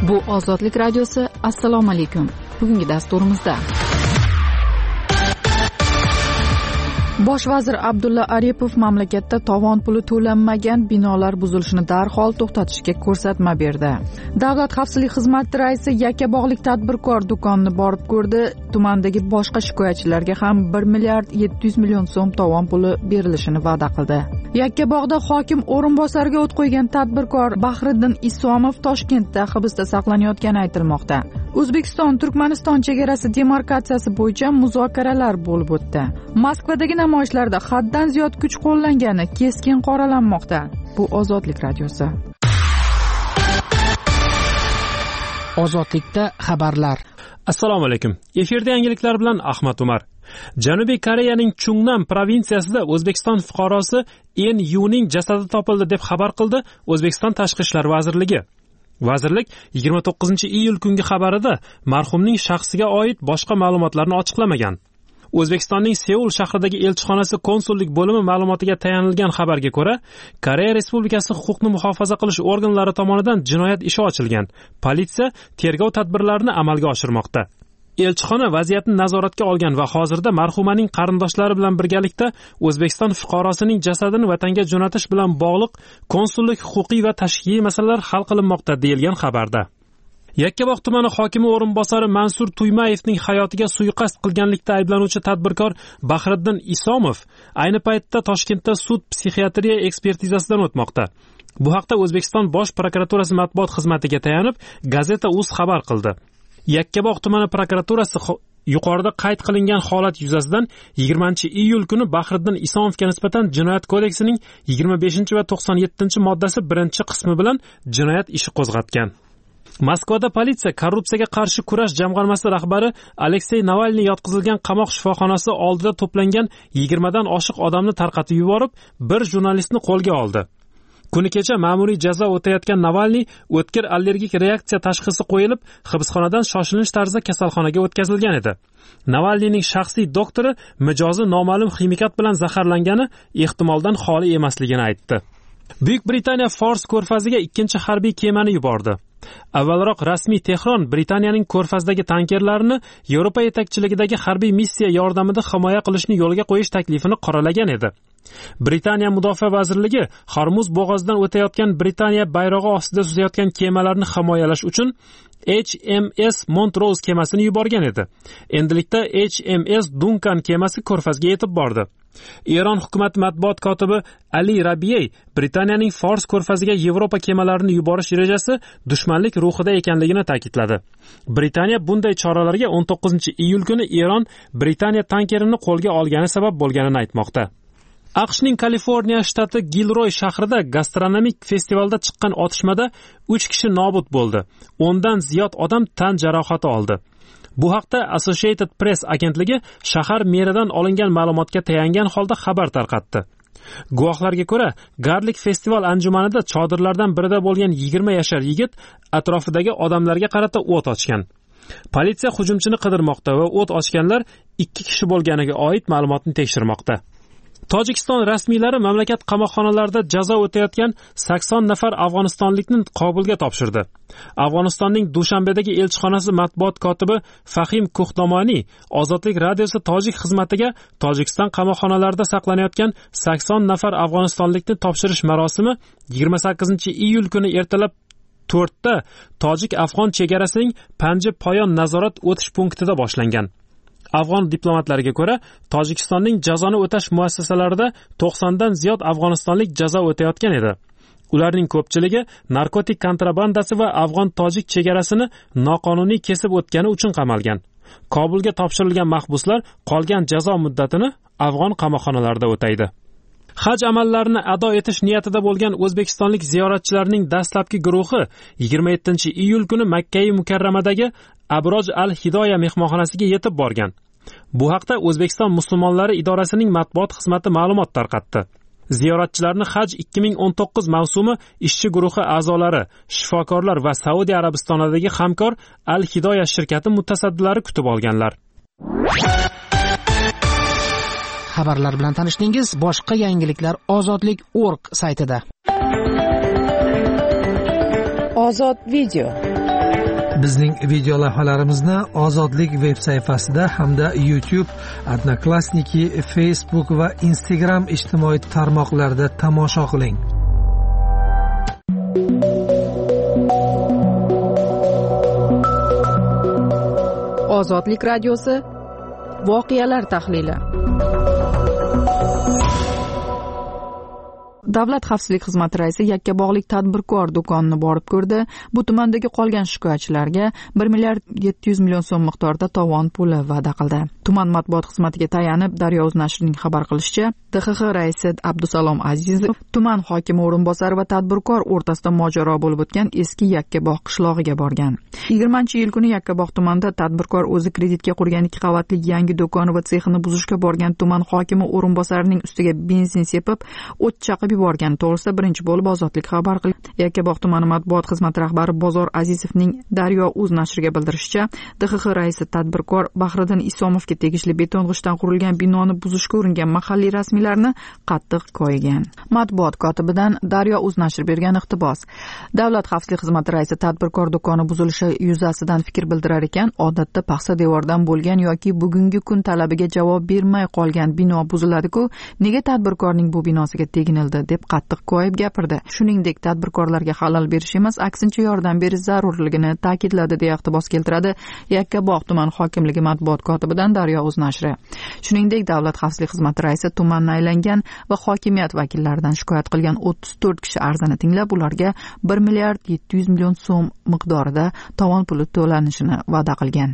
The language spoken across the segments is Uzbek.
Bu Ozodlik radiosi. Assalomu alaykum. Bugungi dasturimizda Bosh vazir Abdulla Aripov mamlakatda tovon puli to'lanmagan binolar buzilishini darhol to'xtatishga ko'rsatma berdi. Davlat xavfsizlik xizmati raisi Yakkabog'lik tadbirkor do'konni borib ko'rdi. Tumandagi boshqa shikoyatchilarga ham 1 milliard 700 million so'm tovon puli berilishini va'da qildi. Yakkabog'da hokim o'rinbosariga o't qo'ygan tadbirkor Bahriddin Isomov Toshkentda hibsda saqlanayotgani aytilmoqda. O'zbekiston Turkmaniston chegarasi demarkatsiyasi bo'yicha muzokaralar bo'lib o'tdi. Moskvadagi namoyishlarda haddan ziyod kuch qo'llangani keskin qoralanmoqda. Bu Ozodlik radiosi. Ozodlikda xabarlar. Assalomu alaykum. Efirda yangiliklar bilan Ahmad Umar. Janubiy Koreyaning Chungnam provinsiyasida O'zbekiston fuqarosi En Yuning jasadi topildi deb xabar qildi O'zbekiston Tashqi ishlar vazirligi. Vazirlik 29-iyul kungi xabarida marhumning shaxsiga oid boshqa ma'lumotlarni ochiqlamagan. O'zbekistonning Seul shahridagi elchixonasi konsullik bo'limi ma'lumotiga tayanilgan xabarga ko'ra, Koreya Respublikasi huquqni muhofaza qilish organlari tomonidan jinoyat ishi ochilgan. Politsiya tergov tadbirlarini amalga oshirmoqda. Elchixona vaziyatni nazoratga olgan va hozirda marhumaning qarindoshlari bilan birgalikda O'zbekiston fuqarosining jasadini vatanga jo'natish bilan bog'liq konsullik huquqiy va tashkiliy masalalar hal qilinmoqda deyilgan xabarda. Yakkabog' tumani hokimi o'rinbosari Mansur Tuymayevning hayotiga suiqasd qilganlikda ayblanuvchi tadbirkor Bahriddin Isomov ayni paytda Toshkentda sud psixiatriya ekspertizasidan o'tmoqda. Bu haqda O'zbekiston Bosh prokuraturasi matbuot xizmatiga tayanib, Gazeta.uz xabar qildi. Yakkabog' tumani prokuraturasi yuqorida qayd qilingan holat yuzasidan 20-iyul kuni Bahriddin Isomovga nisbatan Jinoyat kodeksining 25 va 97-moddasi 1-qismi bilan jinoyat ishi qo'zg'atgan. Moskvada politsiya korrupsiyaga qarshi kurash jamg'armasi rahbari Aleksey Navalniy yotqizilgan qamoq shifoxonasi oldida to'plangan 20 dan oshiq odamni tarqatib yuborib, bir jurnalistni qo'lga oldi. Kuni kecha ma'muriy jazo o'tayotgan Navalniy o'tkir allergik reaksiya tashxisi qo'yilib, hibsxonadan shoshilinch tarzda kasalxonaga o'tkazilgan edi. Navalniyning shaxsiy doktori mijozi noma'lum ximikat bilan zaharlangani ehtimoldan xoli emasligini aytdi. Buyuk Britaniya Fors ko'rfaziga ikkinchi harbiy kemani yubordi. Avvalroq rasmiy Tehron Britaniyaning ko'rfazdagi tankerlarini Yevropa yetakchiligidagi harbiy missiya yordamida himoya qilishni yo'lga qo'yish taklifini qoralagan edi. Britaniya Mudofaa vazirligi Hormuz bo'g'ozidan o'tayotgan Britaniya bayrog'i ostida suzayotgan kemalarni himoyalash uchun HMS Montrose kemasini yuborgan edi. Endilikda HMS Duncan kemasi ko'rfazga yetib bordi. Eron hukumat matbuot kotibi Ali Rabiyey Britaniyaning Fors ko'rfaziga Yevropa kemalarini yuborish rejasi dushmanlik ruhida ekanligini ta'kidladi. Britaniya bunday choralarga 19-iyul kuni Eron Britaniya tankerini qo'lga olgani sabab bo'lganini aytmoqda. AQShning Kaliforniya shtati Gilroy shahrida gastronomik festivalda chiqqan otishmada 3 kishi nobud bo'ldi. 10 dan ziyod odam tan jarohati oldi. Bu haqda Associated Press agentligi shahar meridan olingan ma'lumotga tayangan holda xabar tarqatdi. Guvohlarga ko'ra, Garlik festival anjumanida chodirlardan birida bo'lgan 20 yashar yigit atrofidagi odamlarga qarata o't ochgan. Politsiya hujumchini qidirmoqda va o't ochganlar 2 kishi bo'lganiga oid ma'lumotni tekshirmoqda. Tojikiston rasmiylari mamlakat qamoqxonalarida jazo o'tayotgan 80 nafar afg'onistonlikni Kobulga topshirdi. Afg'onistonning Dushanbedagi elchixonasi matbuot kotibi Fahim Kuhdomoniy Ozodlik radiosi tojik xizmatiga Tojikiston qamoqxonalarida saqlanayotgan 80 nafar afg'onistonlikni topshirish marosimi 28-iyul kuni ertalab 4 da tojik-afg'on chegarasining Panji Poyon nazorat o'tish punktida boshlangan. Afg'on diplomatlariga ko'ra, Tojikistonning jazoni o'tash muassasalarida 90 dan ziyod afg'onistonlik jazo o'tayotgan edi. Ularning ko'pchiligi narkotik kontrabandasi va afg'on-tojik chegarasini noqonuniy kesib o'tgani uchun qamalgan. Kobulga topshirilgan mahbuslar qolgan jazo muddatini afg'on qamoqxonalarida o'taydi. Haj amallarini ado etish niyatida bo'lgan o'zbekistonlik ziyoratchilarning dastlabki guruhi 27-iyul kuni Makka-i Mukarramadagi Abroj al-Hidoya mehmonxonasiga yetib borgan. Bu haqda O'zbekiston musulmonlari idorasining matbuot xizmati ma'lumot tarqatdi. Ziyoratchilarni Haj 2019 mavsumi ishchi guruhi a'zolari, shifokorlar va Saudiya Arabistonidagi hamkor Al-Hidoya shirkati mutasaddilari kutib olganlar. Xabarlar bilan tanishdingiz. Boshqa yangiliklar ozodlik.org saytida. Ozod video. Bizning video lavhalarimizni Ozodlik veb sayfasida hamda YouTube, Odnoklassniki, Facebook va Instagram ijtimoiy tarmoqlarida tomosha qiling. Ozodlik radiosi voqealar tahlili. Davlat xavfsizlik xizmati raisi Yakkabog'lik tadbirkor do'konini borib ko'rdi. Bu tumandagi qolgan shikoyatchilarga 1 milliard 700 million so'm miqdorida tovon puli va'da qildi. Tuman matbuot xizmatiga tayanib Daryo.uz nashrining xabar qilishicha, DXX raisi Abdusalom Azizov tuman hokimi o'rinbosari va tadbirkor o'rtasida mojaro bo'lib o'tgan eski Yakkabog' qishlog'iga borgan. 20-iyul kuni Yakkabog' tumanida tadbirkor o'zi kreditga qurgan 2 qavatli yangi do'koni va sexini buzishga borgan tuman hokimi o'rinbosarining ustiga benzin sepib, o't chaqib yuborgan to'g'risida birinchi bo'lib Ozodlik xabar qildi. Yakkabog' tumani matbuot xizmati rahbari Bozor Azizovning Daryo.uz nashriga bildirishicha, DXX raisi tadbirkor Bahriddin Isomovga tegishli beton g'ishtdan qurilgan binoni buzishga uringan mahalliy rasmiylarni qattiq koyigan. Matbuot kotibidan Daryo.uz nashri bergan iqtibos. Davlat xavfsizlik xizmati raisi tadbirkor do'koni buzilishi yuzasidan fikr bildirar ekan, odatda paxsa devordan bo'lgan yoki bugungi kun talabiga javob bermay qolgan bino buziladi-ku, nega tadbirkorning bu binosiga teginildi deb qattiq koyib gapirdi. Shuningdek, tadbirkorlarga xalal berish emas, aksincha yordam berish zarurligini ta'kidladi deya iqtibos keltiradi Yakkabog' tuman hokimligi matbuot kotibidan Daryo.uz nashri. Shuningdek, davlat xavfsizlik xizmati raisi tumanni aylangan va hokimiyat vakillaridan shikoyat qilgan 34 kishi arzini tinglab, ularga 1 milliard 700 million so'm miqdorida tovon puli to'lanishini va'da qilgan.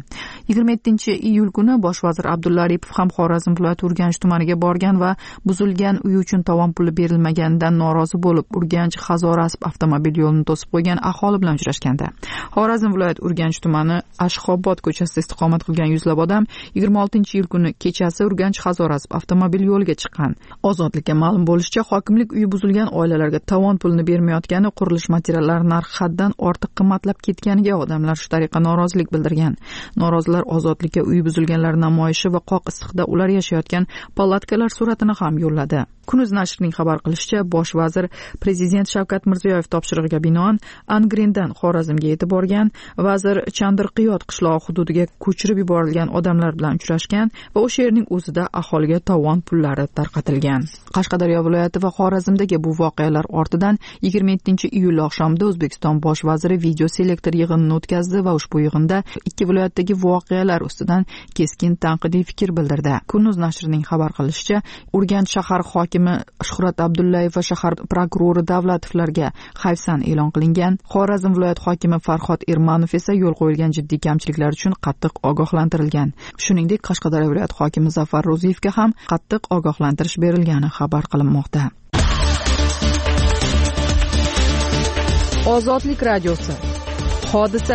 27-iyul kuni bosh vazir Abdulla Aripov ham Xorazm viloyati Urganch tumaniga borgan va buzilgan uy uchun tovon puli berilmaganidan norozi bo'lib, Urganch Hazorasp avtomobil yo'lini to'sib qo'ygan aholi bilan uchrashganda. Xorazm viloyati Urganch tumani Ashxobod ko'chasida istiqomat qilgan yuzlab odam 26-iyul kuni kechasi Urganch Hazorasp avtomobil yo'liga chiqqan. Ozodlikka ma'lum bo'lishicha, hokimlik uyi buzilgan oilalarga tovon pulini bermayotgani, qurilish materiallari narxi haddan ortiq qimmatlab ketganiga odamlar shu tariqa norozilik bildirgan. Norozilar Ozodlikka uyi buzilganlar namoyishi va qoq issiqda ular yashayotgan palatkalar suratini ham yo'lladi. Kunuz nashrining xabar qilishicha, bosh vazir Prezident Shavkat Mirziyoyev topshirig'iga binoan Angrendan Xorazmga yetib borgan. Vazir Chandirqiyot qishlog'i hududiga ko'chirib yuborilgan odamlar bilan uchrashgan va o'sha yerning o'zida aholiga tovon pullari tarqatilgan. Qashqadaryo viloyati va Xorazmdagi bu voqealar ortidan 27-iyul oqshomida O'zbekiston bosh vaziri video selektor yig'inini o'tkazdi va ushbu yig'inda ikki viloyatdagi voqealar ustidan keskin tanqidiy fikr bildirdi. Kunuz nashrining xabar qilishicha, Urganch shahar hokimi Shuhrat Abdullayev va shahar prokurori Davlatovlarga hayfsan e'lon qilingan. Xorazm viloyat hokimi Farhod Ermanov esa yo'l qo'yilgan jiddiy kamchiliklar uchun qattiq ogohlantirilgan. Shuningdek, Qashqadaryo viloyat hokimi Zafar Ro'ziyevga ham qattiq ogohlantirish berilgani xabar qilinmoqda. Ozodlik radiosi. Hodisa.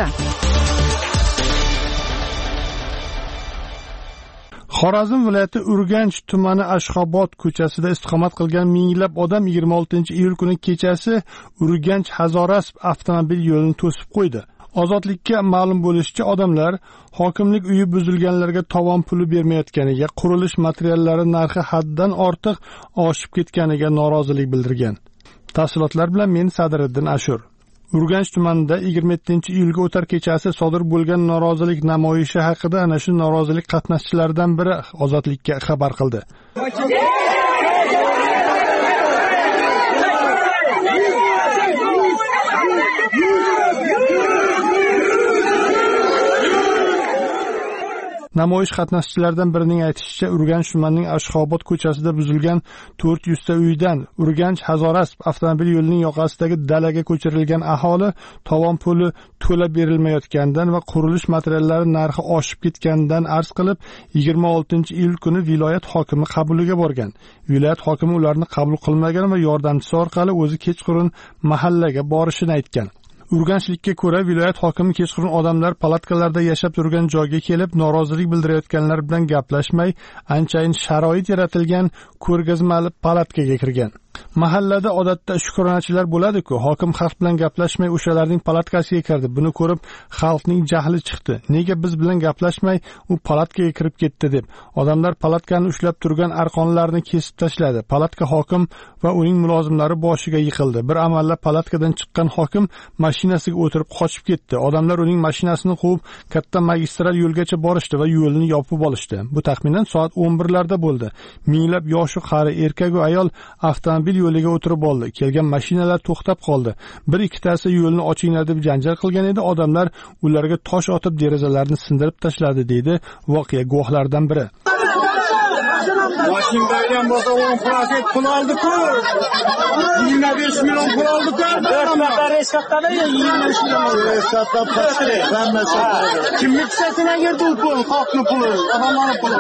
Xorazm viloyati Urganch tumani Ashxobod ko'chasida istiqomat qilgan minglab odam 26-iyul kuni kechasi Urganch Hazorasp avtomobil yo'lini to'sib qo'ydi. Ozodlikka ma'lum bo'lishicha, odamlar hokimlik uyi buzilganlarga tovon puli bermayotganiga, qurilish materiallari narxi haddan ortiq oshib ketganiga norozilik bildirgan. Tafsilotlar bilan men Sadiriddin Ashur. Urganch tumanida 27-iyulga o'tar kechasi sodir bo'lgan norozilik namoyishi haqida ana shu norozilik qatnashchilaridan biri Ozodlikka xabar qildi. Namoyish qatnashchilaridan birining aytishicha, Urganch tumanining Ashxobod ko'chasida buzilgan 400 ta uydan Urganch Hazorasp avtomobil yo'lining yoqasidagi dalaga ko'chirilgan aholi tovon puli to'lab berilmayotganidan va qurilish materiallari narxi oshib ketganidan arz qilib, 26-iyul kuni viloyat hokimi qabuliga borgan. Viloyat hokimi ularni qabul qilmagan va yordamchisi orqali o'zi kechqurun mahallaga borishini aytgan. Urganchlikka ko'ra, viloyat hokimi kechqurun odamlar palatkalarda yashab turgan joyga kelib, norozilik bildirayotganlar bilan gaplashmay, anchayin sharoit yaratilgan ko'rgazmali palatkaga kirgan. Mahallada odatda shukronachilar bo'ladi-ku, hokim xalq bilan gaplashmay o'shalarning palatkasiga kirdi. Buni ko'rib xalqning jahli chiqdi. Nega biz bilan gaplashmay u palatkaga kirib ketdi deb. Odamlar palatkani ushlab turgan arqonlarni kesib tashladi. Palatka hokim va uning mulozimlari boshiga yiqildi. Bir amallab palatkadan chiqqan hokim mashinasiga o'tirib qochib ketdi. Odamlar uning mashinasini quvib katta magistral yo'lgacha borishdi va yo'lni yopib olishdi. Bu taxminan soat 11larda bo'ldi. Minglab yoshi qari erkak va ayol avtomobil yo'liga o'tirib oldi. Kelgan mashinalar to'xtab qoldi. Bir ikkitasi yo'lni ochinglar deb janjal qilgan edi. Odamlar ularga tosh otib derazalarni sindirib tashladi, deydi voqea guvohlaridan biri. Mashindagan bo'lsa 10% pul oldi-ku. 25 million pul oldi-ku. 4 nafar eskatda 25 million eskatda pastri. Kimlik satına girdi u pul, xalqning puli, odamlarning puli.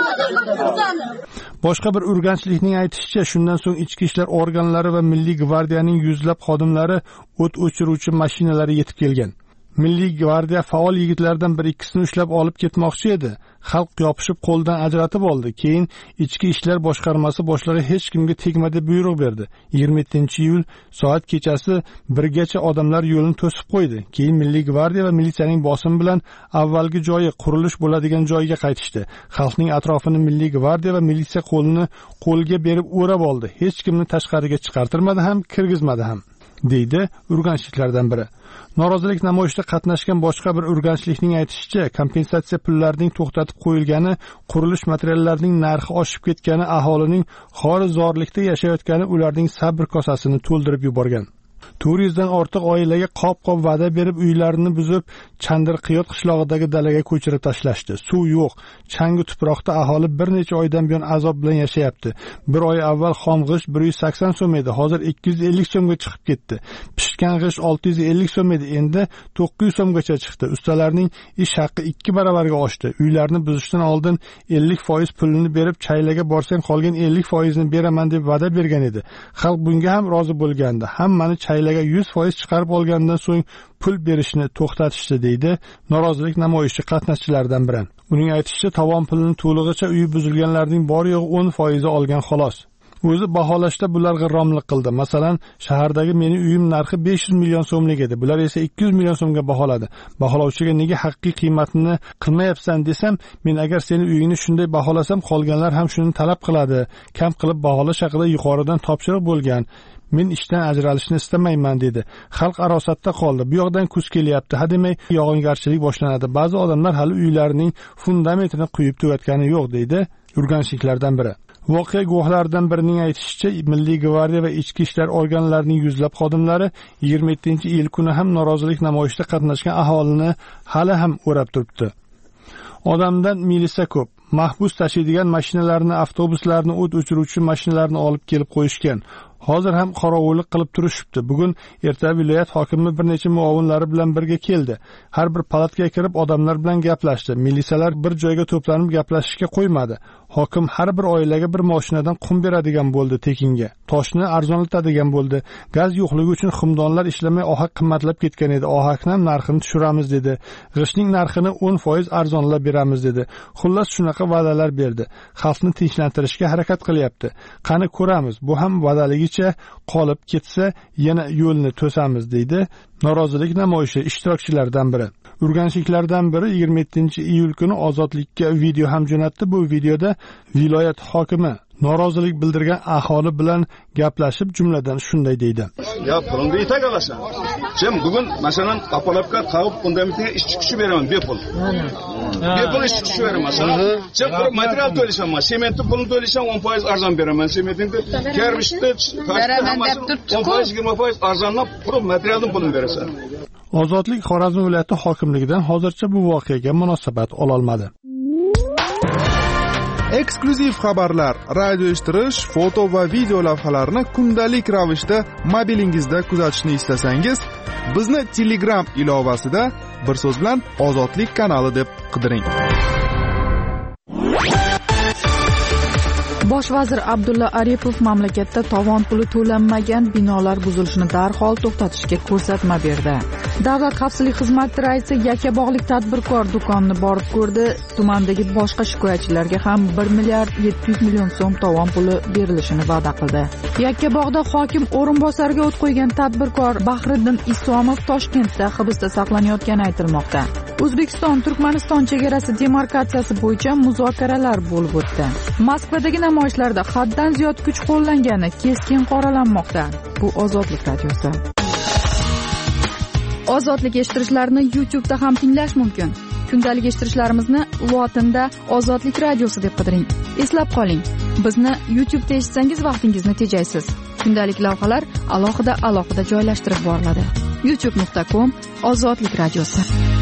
Boshqa bir urganchlikning aytishicha, shundan so'ng ichki ishlar organlari va Milliy gvardiyaning yuzlab xodimlari o't o'chiruvchi mashinalari yetib kelgan. Milliy gvardiya faol yigitlardan bir ikkisini ushlab olib ketmoqchi edi. Xalq yopishib qo'ldan ajratib oldi. Keyin ichki ishlar boshqarmasi boshlig'i hech kimga tegma deb buyruq berdi. 27-iyul soat kechasi 1gacha odamlar yo'lni to'sib qo'ydi. Keyin Milliy gvardiya va militsiyaning bosimi bilan avvalgi joyi, qurilish bo'ladigan joyga qaytishdi. Xalqning atrofini Milliy gvardiya va militsiya qo'lga berib o'rab oldi. Hech kimni tashqariga chiqartirmadi ham, kirgizmadi ham, deydi urganchliklardan biri. Norozilik namoyishida qatnashgan boshqa bir urganchlikning aytishicha, kompensatsiya pullarining to'xtatib qo'yilgani, qurilish materiallarining narxi oshib ketgani, aholining xorizorlikda yashayotgani ularning sabr kosasini to'ldirib yuborgan. 400 dan ortiq oilaga qop-qop va'da berib uylarini buzib, Chandirqiyot qishlog'idagi dalaga ko'chirib tashlashdi. Suv yo'q. Changi tuproqda aholi bir necha oydan buyon azob bilan yashayapti. Bir oy avval xom g'isht 180 so'm edi, hozir 250 so'mga chiqib ketdi. Pishgan g'isht 650 so'm edi, endi 900 so'mgacha chiqdi. Ustalarning ish haqqi 2 baravarga oshdi. Uylarni buzishdan oldin 50% pulini berib, chaylaga borsang qolgan 50% ni beraman deb va'da bergan edi. Xalq bunga ham rozi bo'lgandi. Hammani chaylaga 100% chiqarib olgandan so'ng pul berishni to'xtatishdi, deydi norozilik namoyishi qatnashchilaridan biri. Uning aytishicha, tovon pulini to'lig'icha uyi buzilganlarning bor yo'g'i 10% olgan xolos. O'zi baholashda bular g'irromlik qildi. Masalan, shahardagi meni uyim narxi 500 million so'mlik edi. Bular esa 200 million so'mga baholadi. Baholovchiga nega haqiqiy qiymatini qilmayapsan desam, men agar seni uyingni shunday baholasam, qolganlar ham shuni talab qiladi. Kam qilib baholash haqida yuqoridan topshiriq bo'lgan. Men ishdan ajralishni istamayman, dedi. Xalq arosatda qoldi. Bu yoqdan kuz kelyapti, hademay yog'ingarchilik boshlanadi. Ba'zi odamlar hali uylarining fundamentini quyib tugatgani yo'q, deydi urganchliklardan biri. Voqea guvohlaridan birining aytishicha, Milliy gvardiya va ichki ishlar organlarining yuzlab xodimlari 27-iyul kuni ham norozilik namoyishida qatnashgan aholini hali ham o'rab turibdi. Odamdan milisa ko'p. Mahbus tashiydigan mashinalarni, avtobuslarni, o't o'chiruvchi mashinalarni olib kelib qo'yishgan. Hozir ham qorovullik qilib turishibdi. Bugun erta viloyat hokimi bir necha muovinlari bilan birga keldi. Har bir palatga kirib odamlar bilan gaplashdi. Militsiyalar bir joyga to'planib gaplashishga qo'ymadi. Hokim har bir oilaga bir mashinadan qum beradigan bo'ldi tekinga. Toshni arzonlatadigan bo'ldi. Gaz yo'qligi uchun xumdonlar ishlamay ohak qimmatlab ketgan edi. Ohakni ham narxini tushiramiz dedi. G'ishtning narxini 10% arzonlab beramiz dedi. Xullas shunaqa va'dalar berdi. Xalqni tinchlantirishga harakat qilyapti. Qani ko'ramiz. Bu ham va'daligicha qolib ketsa, yana yo'lni to'samiz, deydi norozilik namoyishi ishtirokchilaridan biri. Urganchliklardan biri 27-iyul kuni Ozodlikka video ham jo'natdi. Bu videoda viloyat hokimi norozilik bildirgan aholi bilan gaplashib, jumladan shunday deydi. Ya pulingni yetak olasan. Sen bugun masalan Apolovka qavib fundamentiga ishchi kuchi beraman, bepul. Bepul ishchi kuchi beraman. Sen material to'laysan, sementni pulini to'laysan, 10% arzon beraman. Sementingni kermishni, beraman deb turibdi. 10% arzonlab pul materialning pulini berasan. Ozodlik Xorazm viloyati hokimligidan hozircha bu voqeaga munosabat ola olmadi. Eksklyuziv xabarlar, radio eshittirish, foto va video lavhalarni kundalik ravishda mobilingizda kuzatishni istasangiz, bizni Telegram ilovasida bir so'z bilan Ozodlik kanali deb qidiring. Bosh vazir Abdulla Aripov mamlakatda tovon puli to'lanmagan binolar buzilishini darhol to'xtatishga ko'rsatma berdi. Davlat xavfsizlik xizmati raisi Yakkabog'lik tadbirkor do'konini borib ko'rdi. Tumandagi boshqa shikoyatchilarga ham 1 milliard 700 million so'm tovon puli berilishini va'da qildi. Yakkabog'da hokim o'rinbosariga o't qo'ygan tadbirkor Bahriddin Isomov Toshkentda hibsda saqlanayotgani aytilmoqda. O'zbekiston Turkmaniston chegarasi demarkatsiyasi bo'yicha muzokaralar bo'lib o'tdi. Moskvadagi namoyishlarda haddan ziyod kuch qo'llangani keskin qoralanmoqda. Bu Ozodlik radiosi. Ozodlik eshittirishlarni YouTube'da ham tinglash mumkin. Kundalik eshittirishlarimizni lotinda Ozodlik radiosi deb qidiring. Eslab qoling, bizni YouTube'da eshitsangiz vaqtingizni tejaysiz. Kundalik lavhalar alohida joylashtirib boriladi. youtube.com/Ozodlik radiosi.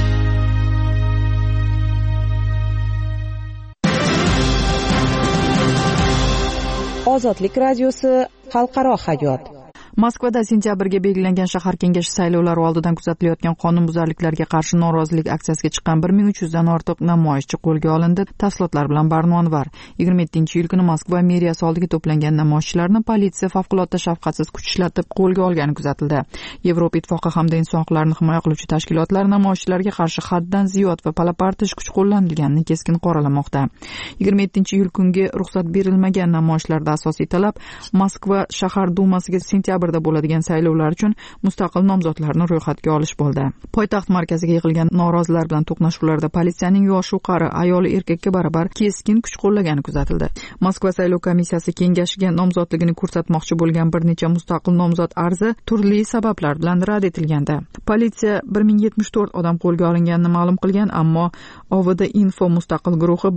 Ozodlik radiosi xalqaro hayot. Moskvada sentyabrga belgilangan shahar kengashi saylovlari oldidan kuzatilayotgan qonunbuzarliklarga qarshi norozilik aksiyasiga chiqqan 1300 dan ortiq namoyishchi qo'lga olindi. Tafsilotlar bilan Barno Anvar. 27-iyul kuni Moskva meriyasi oldiga to'plangan namoyishchilarni politsiya favqulodda shafqatsiz kuch ishlatib qo'lga olgani kuzatildi. Yevropa ittifoqi hamda inson huquqlarini himoya qiluvchi tashkilotlar namoyishchilarga qarshi haddan ziyod va palapartish kuch qo'llanilganini keskin qoralamoqda. 27-iyul kungi ruxsat berilmagan namoyishlarda asosiy talab Moskva shahar dumasiga sentyabr bo'ladigan saylovlar uchun mustaqil nomzodlarni ro'yxatga olish bo'ldi. Poytaxt markaziga yig'ilgan norozilar bilan to'qnashuvlarda politsiyaning yoshi qari ayoli erkakka barabar keskin kuch qo'llagani kuzatildi. Moskva saylov komissiyasi kengashiga nomzodligini ko'rsatmoqchi bo'lgan bir necha mustaqil nomzod arzi turli sabablar bilan rad etilgandi. Politsiya 1074 odam qo'lga olinganini ma'lum qilgan, ammo OVD Info mustaqil guruhi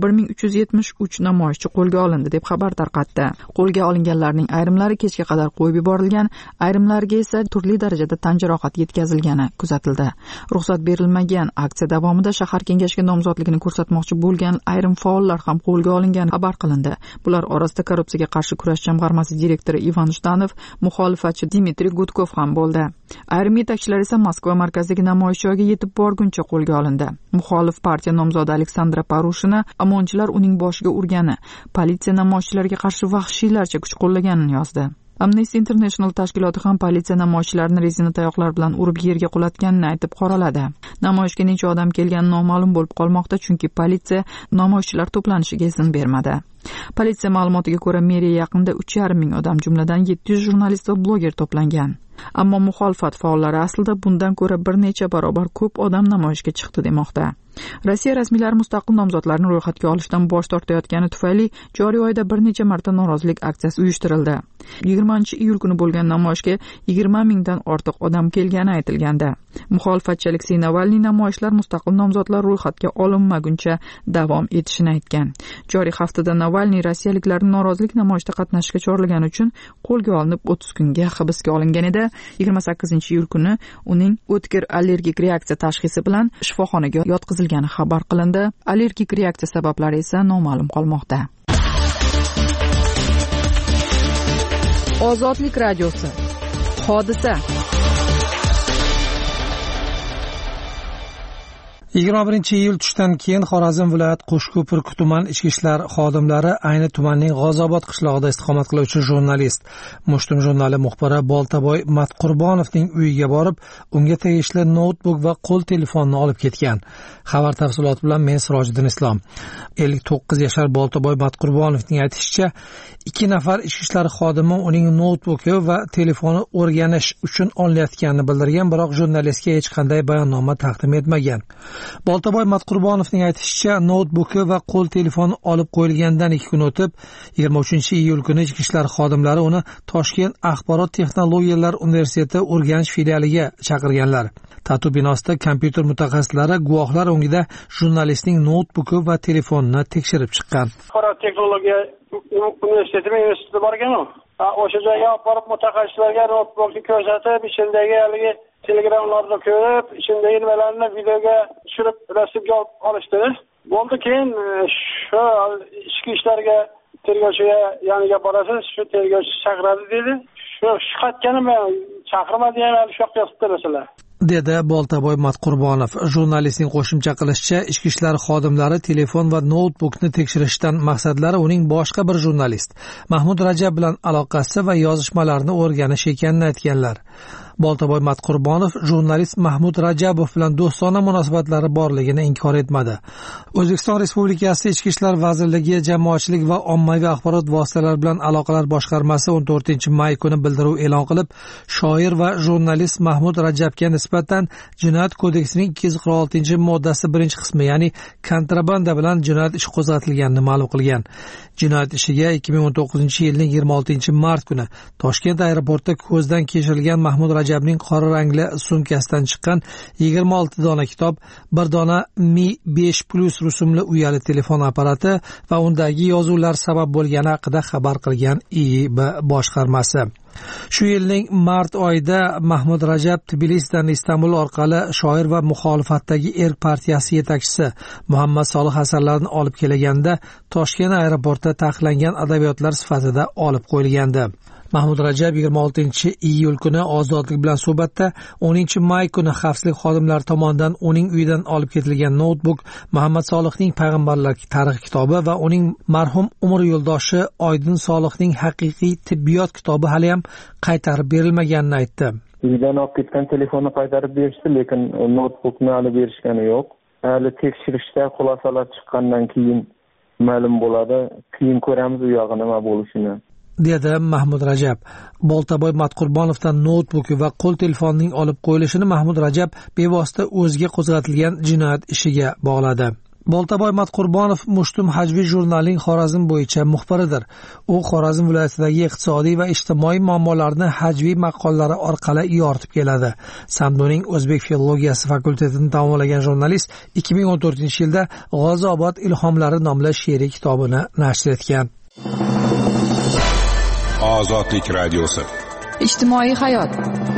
1373 namoyishchi qo'lga olindi deb xabar tarqatdi. Qo'lga olinganlarning ayrimlari kechga qadar qo'yib yuborilgan, ayrimlarga esa turli darajada tan jarohati yetkazilgani kuzatildi. Ruxsat berilmagan aksiya davomida shahar kengashiga nomzodligini ko'rsatmoqchi bo'lgan ayrim faollar ham qo'lga olingani xabar qilindi. Bular orasida korrupsiyaga qarshi kurash jamg'armasi direktori Ivan Shtanov, muxolifatchi Dmitriy Gudkov ham bo'ldi. Ayrim yetakchilar esa Moskva markazidagi namoyish joyiga yetib borguncha qo'lga olindi. Muxolif partiya nomzodi Aleksandra Parushina omonchilar uning boshiga urgani, politsiya namoyishchilarga qarshi vahshiylarcha kuch qo'llaganini yozdi. Amnesty International tashkiloti ham politsiya namoyishchilarni rezina tayoqlar bilan urib yerga qulatganini aytib qoraladi. Namoyishga necha odam kelgani noma'lum bo'lib qolmoqda, chunki politsiya namoyishchilar to'planishiga izn bermadi. Politsiya ma'lumotiga ko'ra, meriya yaqinida 3,5 ming odam, jumladan 700 jurnalist va bloger to'plangan. Ammo muxolifat faollari aslida bundan ko'ra bir necha barobar ko'p odam namoyishga chiqdi demoqda. Rossiya rasmiylari mustaqil nomzodlarni ro'yxatga olishdan bosh tortayotgani tufayli joriy oyda bir necha marta norozilik aksiyasi uyushtirildi. 20-iyul kuni bo'lgan namoyishga 20 mingdan ortiq odam kelgani aytilgandi. Muxolifatchi Aleksey Navalniy namoyishlar mustaqil nomzodlar ro'yxatga olinmaguncha davom etishini aytgan. Joriy haftada Navalniy rossiyaliklarni norozilik namoyishida qatnashishga chorlagani uchun qo'lga olinib 30 kunga hibsga olingan edi. 28-iyul kuni uning o'tkir allergik reaksiya tashxisi bilan shifoxonaga yotqizilgani xabar qilindi. Allergik reaksiya sabablari esa noma'lum qolmoqda. Ozodlik radiosi. Hodisa. 21-iyul tushdan keyin Xorazm viloyat Qo'shko'pir tuman ichki ishlar xodimlari ayni tumanning G'ozobod qishlog'ida istiqomat qiluvchi jurnalist, Mushtum jurnali muxbiri Boltaboy Matqurbonovning uyiga borib, unga tegishli noutbuk va qo'l telefonini olib ketgan. Xabar tafsiloti bilan men Sirojiddin Islom. 59 yashar Boltaboy Matqurbonovning aytishicha, 2 nafar ichki ishlar xodimi uning noutbuki va telefoni o'rganish uchun olinayotganini bildirgan, biroq jurnalistga hech qanday bayonnoma taqdim etmagan. Boltaboy Matqurbonovning aytishicha, noutbuki va qo'l telefoni olib qo'yilgandan 2 kun o'tib, 23-iyul kuni ichki ishlar xodimlari uni Toshkent axborot texnologiyalari universiteti Urganch filialiga chaqirganlar. Tatu binosida kompyuter mutaxassislari guvohlar o'ngida jurnalistning noutbuki va telefonini tekshirib chiqqan. Axborot texnologiya universiteti borgan-ku. O'sha joyga olib borib mutaxassislarga noutbukni ko'rsatib, ichindagi haligi telegramlarni ko'rib, ichindagi nimalarni videoga tushirib rasmga olishdi. Bo'ldi, keyin shu ichki ishlarga tergovchiga yoniga borasiz, shu tergovchi chaqiradi dedi. Shu qaytganim men chaqirmadi, yana shu yoqda yotibdi masalan. dedi Boltaboy Matqurbonov. Jurnalistning qo'shimcha qilishicha, ichki ishlar xodimlari telefon va noutbukni tekshirishdan maqsadlari uning boshqa bir jurnalist Mahmud Rajab bilan aloqasi va yozishmalarini o'rganish ekanini aytganlar. Boltaboy Matqurbonov jurnalist Mahmud Rajabov bilan do'stona munosabatlari borligini inkor etmadi. O'zbekiston Respublikasi Ichki ishlar vazirligi Jamoatchilik va ommaviy axborot vositalari bilan aloqalar boshqarmasi 14-may kuni bildiruv e'lon qilib, shoir va jurnalist Mahmud Rajabga nisbatan Jinoyat kodeksining 246-moddasi 1-qismi, ya'ni kontrabanda bilan jinoyat ishi qo'zg'atilganini ma'lum qilgan. Jinoyat ishiga 2019-yilning 26-mart kuni Toshkent aeroportida ko'zdan kechirilgan Mahmud Rajabning qora rangli sumkasidan chiqqan 26 dona kitob, 1 dona Mi 5 Plus rusumli uyali telefon apparati va undagi yozuvlar sabab bo'lgani haqida xabar qilgan IIB boshqarmasi. Shu yilning mart oyida Mahmud Rajab Tbilisidan Istanbul orqali shoir va muxolifatdagi Erk partiyasi yetakchisi Muhammad Solih asarlarini olib kelganda Toshkent aeroportida taqiqlangan adabiyotlar sifatida olib qo'yilgandi. Mahmud Rajab 26-iyul kuni Ozodlik bilan suhbatda 10-may kuni xavfsizlik xodimlari tomonidan uning uyidan olib ketilgan noutbuk, Muhammad Solihning Payg'ambarlar tarixi kitobi va uning marhum umr yo'ldoshi Oydin Solihning haqiqiy tibbiyot kitobi hali ham qaytarib berilmaganini aytdi. Uydan olib ketgan telefonni qaytarib berishdi, lekin noutbukni hali berishgani yo'q. Hali tekshirishda xulosalar chiqqandan keyin ma'lum bo'ladi. Keyin ko'ramiz u yog'i nima bo'lishini, dedi Mahmud Rajab. Boltaboy Matqurbonovdan noutbuk va qo'l telefonining olib qo'yilishini Mahmud Rajab bevosita o'ziga qo'zg'atilgan jinoyat ishiga bog'ladi. Boltaboy Matqurbonov Mushtum Hajviy jurnalining Xorazm bo'yicha muxbiridir. U Xorazm viloyatidagi iqtisodiy va ijtimoiy muammolarni Hajviy maqollari orqali yoritib keladi. Samduning O'zbek filologiyasi fakultetini tamomlagan jurnalist 2014-yilda G'oziobod ilhomlari nomli she'riy kitobini nashr etgan. Ozodlik radiosi. Ijtimoiy hayot.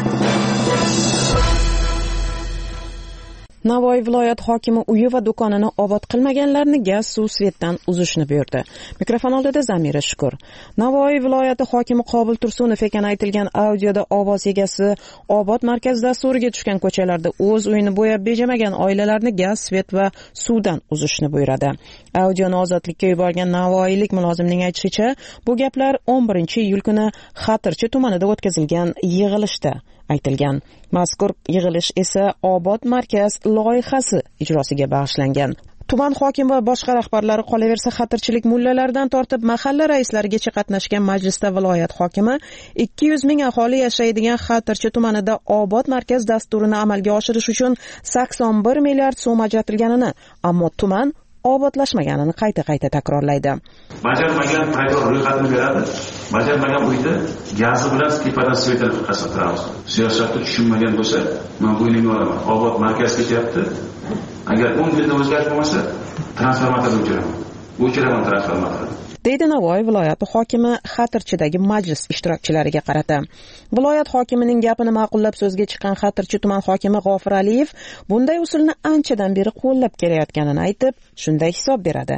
Navoiy viloyat hokimi uyi va do'konini obod qilmaganlarni gaz, suv, svetdan uzishni buyurdi. Mikrofon oldida Zamira Shukur. Navoiy viloyati hokimi Qobil Tursunov ekan aytilgan audioda ovoz egasi obod markaz dasturiga tushgan ko'chalarda o'z uyini bo'yab bejamagan oilalarni gaz, svet va suvdan uzishni buyuradi. Audioni ozodlikka yuborgan navoiylik mulozimning aytishicha, bu gaplar 11-iyul kuni Xatirchi tumanida o'tkazilgan yig'ilishda aytilgan. Mazkur yig'ilish esa obod markaz loyihasi ijrosiga bag'ishlangan. Tuman hokimi va boshqa rahbarlari qolaversa xatirchilik mullalaridan tortib mahalla raislarigacha qatnashgan majlisda viloyat hokimi 200 ming aholi yashaydigan Xatirchi tumanida obod markaz dasturini amalga oshirish uchun 81 milliard so'm ajratilganini, ammo tuman obodlashmaganini qayta takrorlaydi. Bajarmagan maydon ro'yxatini beradi. Bajarmagan uyda gazi bilan tepadan svetini qasattiramiz. Siyosatni tushunmagan bo'lsa, men bu uyni olaman. Obod markaz ketyapti. Agar 10 yilda o'zgarish bo'lmasa, transformatorni o'chiraman transformatorni. deydi Navoiy viloyati hokimi Xatirchidagi majlis ishtirokchilariga qarata. Viloyat hokimining gapini ma'qullab so'zga chiqqan Xatirchi tuman hokimi G'ofir Aliyev bunday usulni anchadan beri qo'llab kelayotganini aytib, shunday hisob beradi.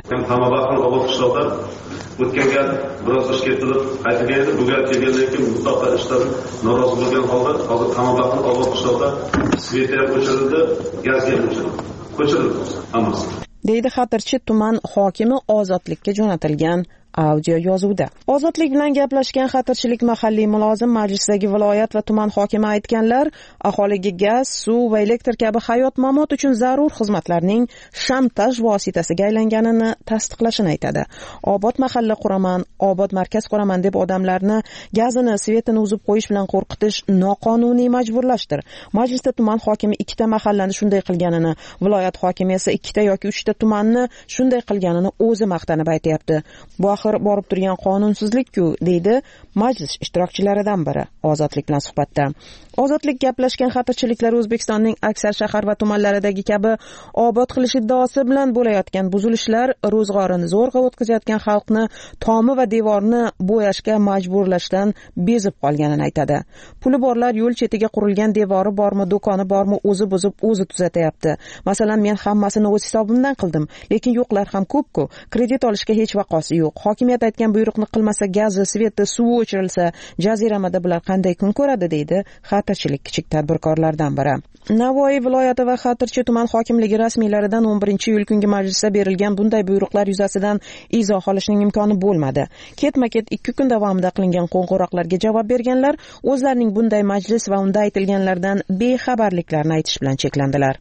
O'tgan gal biroz ish ketilib qaytgan edi, bu gal kelgandan keyin mutlaqo ishdan norozi bo'lgan holda hozir Qamobaqni obod qishloqda sveti ham o'chirildi, gaz ham o'chirildi. Hammasi. deydi Xatirchi tuman hokimi ozodlikka jo'natilgan audio yozuvda. Ozodlik bilan gaplashgan Xatirchilik mahalliy mulozim majlisdagi viloyat va tuman hokimi aytganlar aholiga gaz, suv va elektr kabi hayot-mamot uchun zarur xizmatlarning shantaj vositasiga aylanganini tasdiqlashini aytadi. Obod mahalla quraman, obod markaz quraman deb odamlarni gazini, svetini uzib qo'yish bilan qo'rqitish noqonuniy majburlashdir. Majlisda tuman hokimi 2 mahallani shunday qilganini, viloyat hokimi esa 2 yoki 3 tumanni shunday qilganini o'zi maqtanib aytayapti. Bu borib turgan qonunsizlik-ku, deydi majlis ishtirokchilaridan biri ozodlik bilan suhbatda. Ozodlik gaplashgan xatirchiliklar O'zbekistonning aksar shahar va tumanlaridagi kabi obod qilish iddaosi bilan bo'layotgan buzilishlar ro'zg'orini zo'rg'a o'tkazayotgan xalqni tomi va devorni bo'yashga majburlashdan bezib qolganini aytadi. Puli borlar yo'l chetiga qurilgan devori bormi, do'koni bormi, o'zi buzib, o'zi tuzatyapti. Masalan, men hammasini o'z hisobimdan qildim, lekin yo'qlar ham ko'p-ku. Kredit olishga hech vaqosi yo'q. hokimiyat aytgan buyruqni qilmasa gazi, sveti, suvi o'chirilsa, jaziramada bular qanday kun ko'radi, deydi Xatirchilik kichik tadbirkorlardan biri. Navoiy viloyati va Xatirchi tuman hokimligi rasmiylaridan 11-iyul kungi majlisda berilgan bunday buyruqlar yuzasidan izoh olishning imkoni bo'lmadi. Ketma-ket 2 kun davomida qilingan qo'ng'iroqlarga javob berganlar o'zlarining bunday majlis va unda aytilganlardan bexabarliklarini aytish bilan cheklandilar.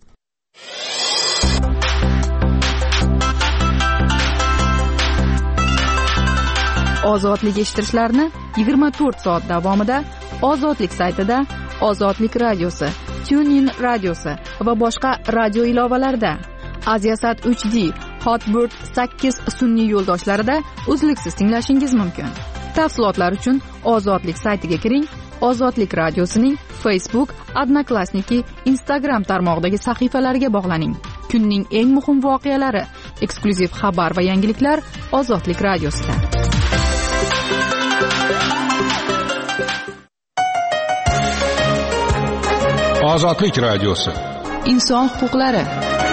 Ozodlik eshittirishlarni 24 soat davomida Ozodlik saytida, Ozodlik radiosi, TuneIn radiosi va boshqa radio ilovalarida, Aziasat 3D, Hotbird 8 sun'iy yo'ldoshlarida uzluksiz tinglashingiz mumkin. Tafsilotlar uchun Ozodlik saytiga kiring. Ozodlik radiosining Facebook, Odnoklassniki, Instagram tarmog'idagi sahifalariga bog'laning. Kunning eng muhim voqealari, eksklyuziv xabar va yangiliklar Ozodlik radiosida. Ozodlik radiosi. Inson huquqlari.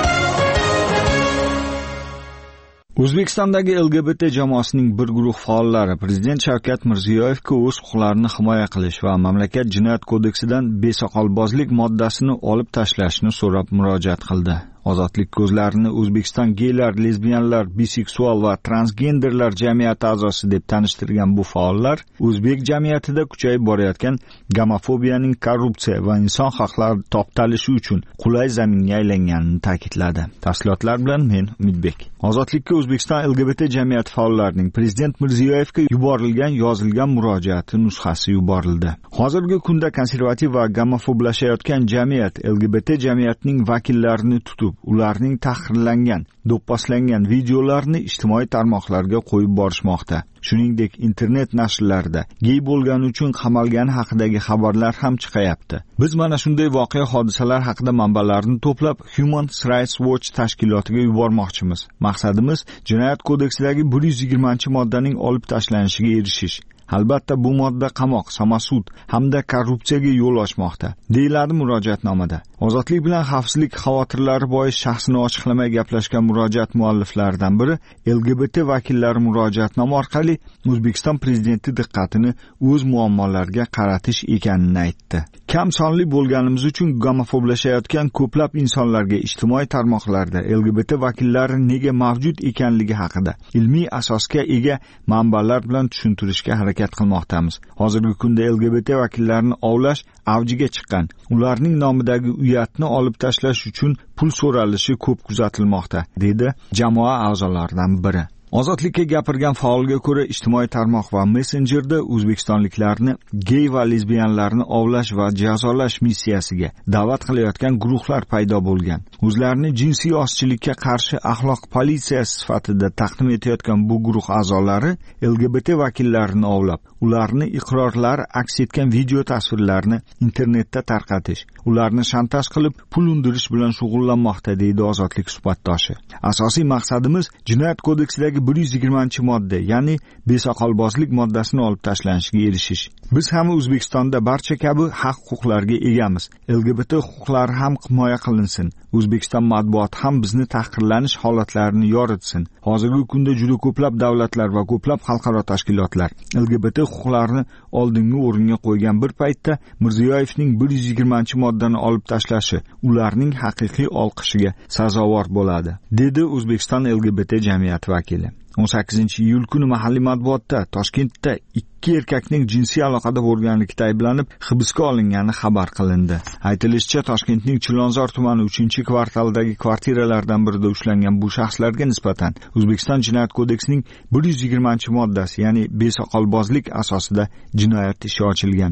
O'zbekistondagi LGBT jamoasining bir guruh faollari Prezident Shavkat Mirziyoyevga o'z huquqlarini himoya qilish va mamlakat jinoyat kodeksidan besoqolbozlik moddasini olib tashlashni so'rab murojaat qildi. Ozodlik ko'zlarini O'zbekiston geylar, lesbiyanlar, biseksual va transgenderlar jamiyati a'zosi deb tanishtirgan bu faollar o'zbek jamiyatida kuchayib borayotgan gomofobiyaning korrupsiya va inson haqlari toptalishi uchun qulay zaminga aylanganini ta'kidladi. Tafsilotlar bilan men Umidbek. Ozodlikka O'zbekiston LGBT jamiyati faollarining Prezident Mirziyoyevga yuborilgan yozilgan murojaati nusxasi yuborildi. Hozirgi kunda konservativ va gomofoblashayotgan jamiyat LGBT jamiyatining vakillarini tutib, ularning tahqirlangan, do'pposlangan videolarini ijtimoiy tarmoqlarga qo'yib borishmoqda. Shuningdek, internet nashrlarida gey bo'lgani uchun qamalgani haqidagi xabarlar ham chiqayapti. Biz mana shunday voqea hodisalar haqida manbalarni to'plab Human Rights Watch tashkilotiga yubormoqchimiz. Maqsadimiz jinoyat kodeksidagi 120-moddaning olib tashlanishiga erishish. Albatta bu modda qamoq, samasud hamda korrupsiyaga yo'l ochmoqda, deyiladi murojaatnomada. Ozodlik bilan xavfsizlik xavotirlari bois shaxsini ochiqlamay gaplashgan murojaat mualliflaridan biri LGBT vakillari murojaatnoma orqali O'zbekiston prezidenti diqqatini o'z muammolariga qaratish ekanini aytdi. Kam sonli bo'lganimiz uchun gomofoblashayotgan ko'plab insonlarga ijtimoiy tarmoqlarda LGBT vakillari nega mavjud ekanligi haqida ilmiy asosga ega manbalar bilan tushuntirishga harakat qilmoqdamiz. Hozirgi kunda LGBT vakillarini ovlash avjiga chiqqan. Ularning nomidagi uyatni olib tashlash uchun pul so'ralishi ko'p kuzatilmoqda, dedi jamoa a'zolaridan biri. Ozodlikka gapirgan faolga ko'ra ijtimoiy tarmoq va messenjerda o'zbekistonliklarni gey va lesbiyanlarni ovlash va jazolash missiyasiga da'vat qilayotgan guruhlar paydo bo'lgan. O'zlarini jinsiy ozchilikka qarshi axloq politsiyasi sifatida taqdim etayotgan bu guruh a'zolari LGBT vakillarini ovlab, ularni iqrorlari aks etgan video tasvirlarni internetda tarqatish, ularni shantaj qilib pul undirish bilan shug'ullanmoqda, deydi Ozodlik suhbatdoshi. Asosiy maqsadimiz jinoyat kodeksidagi 120-modda, ya'ni besoqolbozlik moddasini olib tashlanishiga erishish. Biz ham O'zbekistonda barcha kabi haq-huquqlarga egamiz. LGBT huquqlari ham himoya qilinsin. O'zbekiston matbuoti ham bizni tahqirlanish holatlarini yoritsin. Hozirgi kunda juda ko'plab davlatlar va ko'plab xalqaro tashkilotlar LGBT huquqlarini oldingi o'ringa qo'ygan bir paytda Mirziyoyevning 120-moddani olib tashlashi ularning haqiqiy olqishiga sazovor bo'ladi, dedi O'zbekiston LGBT jamiyati vakili. 18-iyul kuni mahalliy matbuotda Toshkentda 2 erkakning jinsiy aloqada bo'lganlikda ayblanib hibsga olingani xabar qilindi. Aytilishicha, Toshkentning Chilonzor tumani 3-kvartaldagi kvartiralardan birida ushlangan bu shaxslarga nisbatan O'zbekiston jinoyat kodeksining 120-moddasi, ya'ni besoqolbozlik asosida jinoyat ishi ochilgan.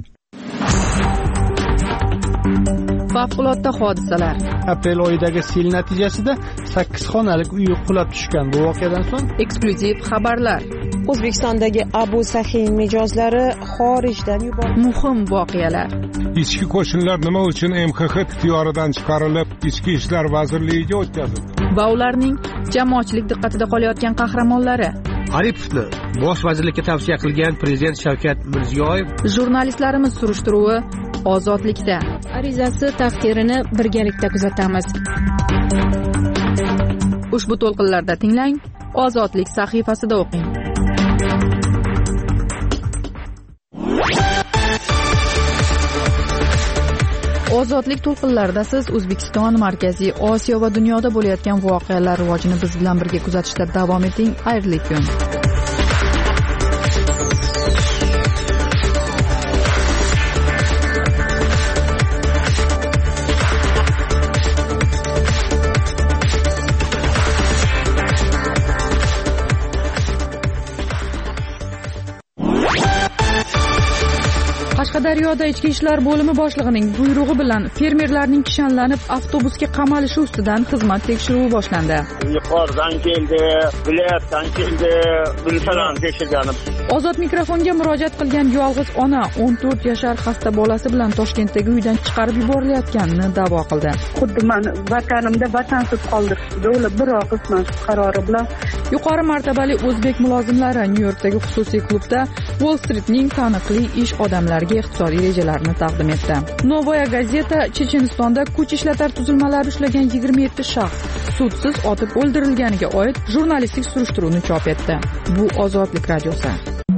Favqulodda hodisalar. Aprel oyidagi sel natijasida 8 xonalik uy qulab tushgan. Bu voqeadan so'ng eksklyuziv xabarlar. O'zbekistondagi Abu Sahiy mijozlari xorijdan yuborildi. Muhim voqealar. Ichki qo'shinlar nima uchun MXX ixtiyoridan chiqarilib, Ichki ishlar vazirligiga o'tkazildi? Va ularning jamoatchilik diqqatida qolayotgan qahramonlari. Aripovni bosh vazirlikka tavsiya qilgan Prezident Shavkat Mirziyoyev. Jurnalistlarimiz surishtiruvi Ozodlikda. Arizasi taqdirini birgalikda kuzatamiz. Ushbu to'lqinlarda tinglang, Ozodlik sahifasida o'qing. Ozodlik to'lqinlarida siz O'zbekiston, Markaziy Osiyo va dunyoda bo'layotgan voqealar rivojini biz bilan birga kuzatishda davom eting. Xayrli kun. Qashqadaryoda Ichki ishlar bo'limi boshlig'ining buyrug'i bilan fermerlarning kishanlanib avtobusga qamalishi ustidan xizmat tekshiruvi boshlandi. Yuqoridan keldi, viloyatdan keldi, bilsadan tekshirgani. Ozod mikrofonga murojaat qilgan yolg'iz ona 14 yashar xasta bolasi bilan Toshkentdagi uydan chiqarib yuborilayotganini da'vo qildi. Xuddi meni vatanimda vatansiz qoldirishdi. Ular bir qisman qarori bilan yuqori martabali o'zbek mulozimlari Nyu-Yorkdagi xususiy klubda Wall Streetning taniqli ish odamlariga iqtisodiy rejalarini taqdim etdi. Novaya gazeta Chechenistonda kuch ishlatar tuzilmalari ushlagan 27 shaxs sudsiz otib o'ldirilganiga oid jurnalistik surishtiruvni chop etdi. Bu Ozodlik radiosi.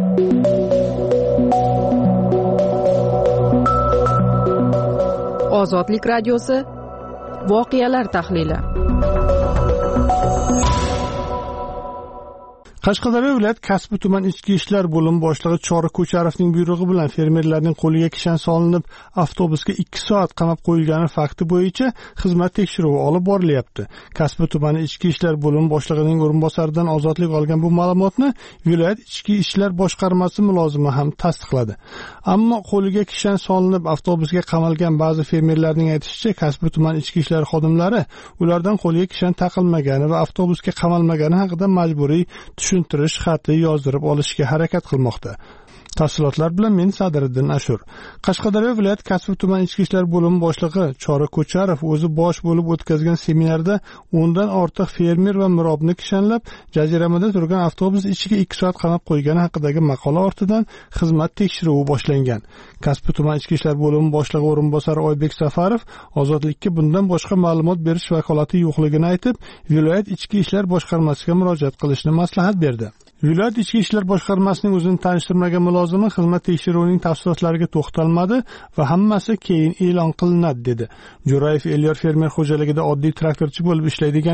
Ozodlik radiosi voqealar tahlili. Qashqadaryo viloyat Kasbi tuman ichki ishlar bo'limi boshlig'i Chori Ko'charovning buyrug'i bilan fermerlarning qo'liga kishan solinib, avtobusga 2 soat qamab qo'yilgani fakti bo'yicha xizmat tekshiruvi olib borilyapti. Kasbi tumani ichki ishlar bo'limi boshlig'ining o'rinbosaridan ozodlik olgan bu ma'lumotni viloyat ichki ishlar boshqarmasi mulozimi ham tasdiqladi. Ammo qo'liga kishan solinib, avtobusga qamalgan ba'zi fermerlarning aytishicha, Kasbi tuman ichki ishlar xodimlari ulardan qo'liga kishan taqilmagani va avtobusga qamalmagani haqida majburiy tushuntirish xati yozdirib olishga harakat qilmoqda. Tafsilotlar bilan men Sadiriddin Ashur. Qashqadaryo viloyat Kasbi tuman ichki ishlar bo'limi boshlig'i Chori Ko'charov o'zi bosh bo'lib o'tkazgan seminarda 10 dan ortiq fermer va mirobni kishanlab, jaziramada turgan avtobus ichiga 2 soat qamab qo'ygani haqidagi maqola ortidan xizmat tekshiruvi boshlangan. Kasbi tuman ichki ishlar bo'limi boshlig'i o'rinbosari Oybek Safarov ozodlikka bundan boshqa ma'lumot berish vakolati yo'qligini aytib, viloyat ichki ishlar boshqarmasiga murojaat qilishni maslahat berdi. Viloyat ichki ishlar boshqarmasining o'zini tanishtirmagan mulozimi xizmat tekshiruvining tafsilotlariga to'xtalmadi va hammasi keyin e'lon qilinadi dedi. Jo'rayev Elyor fermer xo'jaligida oddiy traktorchi bo'lib ishlaydigan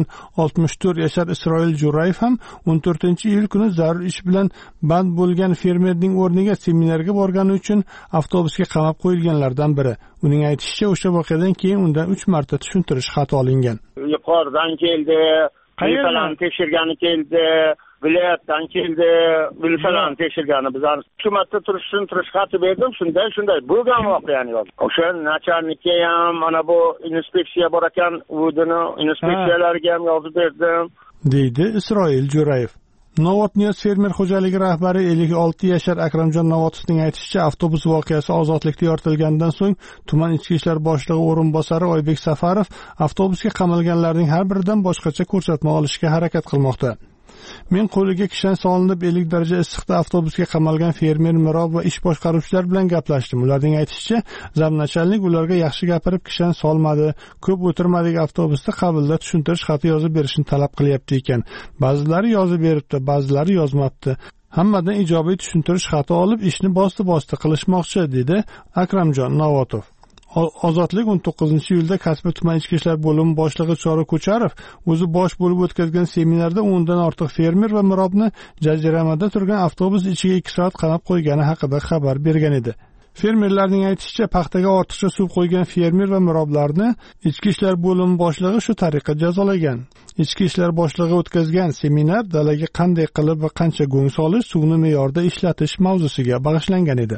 64 yashar Isroil Jo'rayev ham 14-iyul kuni zarur ish bilan band bo'lgan fermerning o'rniga seminarga borgani uchun avtobusga qamab qo'yilganlardan biri. Uning aytishicha, o'sha voqeadan keyin undan 3 marta tushuntirish xati olingan. Yuqoridan keldi, qayerdan tekshirgani keldi, viloyatdan keldi, bilsadan tekshirgani. Bizlar hukumatda turishtirish xati berdim, shunday bo'lgan voqeani yozdim. O'sha nachalnikka ham, mana bu inspeksiya bor ekan, o'zini inspeksiyalariga ham yozib berdim, deydi Isroil Jo'rayev. Novotniyoz fermer xo'jaligi rahbari 56 yashar Akramjon Novotovning aytishicha, avtobus voqeasi ozodlikda yoritilgandan so'ng tuman ichki ishlar boshlig'i o'rinbosari Oybek Safarov avtobusga qamalganlarning har biridan boshqacha ko'rsatma olishga harakat qilmoqda. Men qo'liga kishan solinib 50 daraja issiqda avtobusga qamalgan fermer, mirob va ish boshqaruvchilar bilan gaplashdim. Ularning aytishicha, zamnachalnik ularga yaxshi gapirib kishan solmadi, ko'p o'tirmadik, avtobusda qabulda tushuntirish xati yozib berishni talab qilyapti ekan. Ba'zilari yozib beribdi, ba'zilari yozmabdi. Hammadan ijobiy tushuntirish xati olib ishni bosti qilishmoqchi, dedi Akramjon Novotov. Ozodlik 19-iyulda Kasbi tuman ichki ishlar bo'limi boshlig'i Chori Ko'charov o'zi bosh bo'lib o'tkazgan seminarda 10 dan ortiq fermer va mirobni jaziramada turgan avtobus ichiga 2 soat qamab qo'ygani haqida xabar bergan edi. Fermerlarning aytishicha, paxtaga ortiqcha suv qo'ygan fermer va miroblarni ichki ishlar bo'limi boshlig'i shu tariqa jazolagan. Ichki ishlar boshlig'i o'tkazgan seminar dalaga qanday qilib va qancha go'ng solish, suvni me'yorda ishlatish mavzusiga bag'ishlangan edi.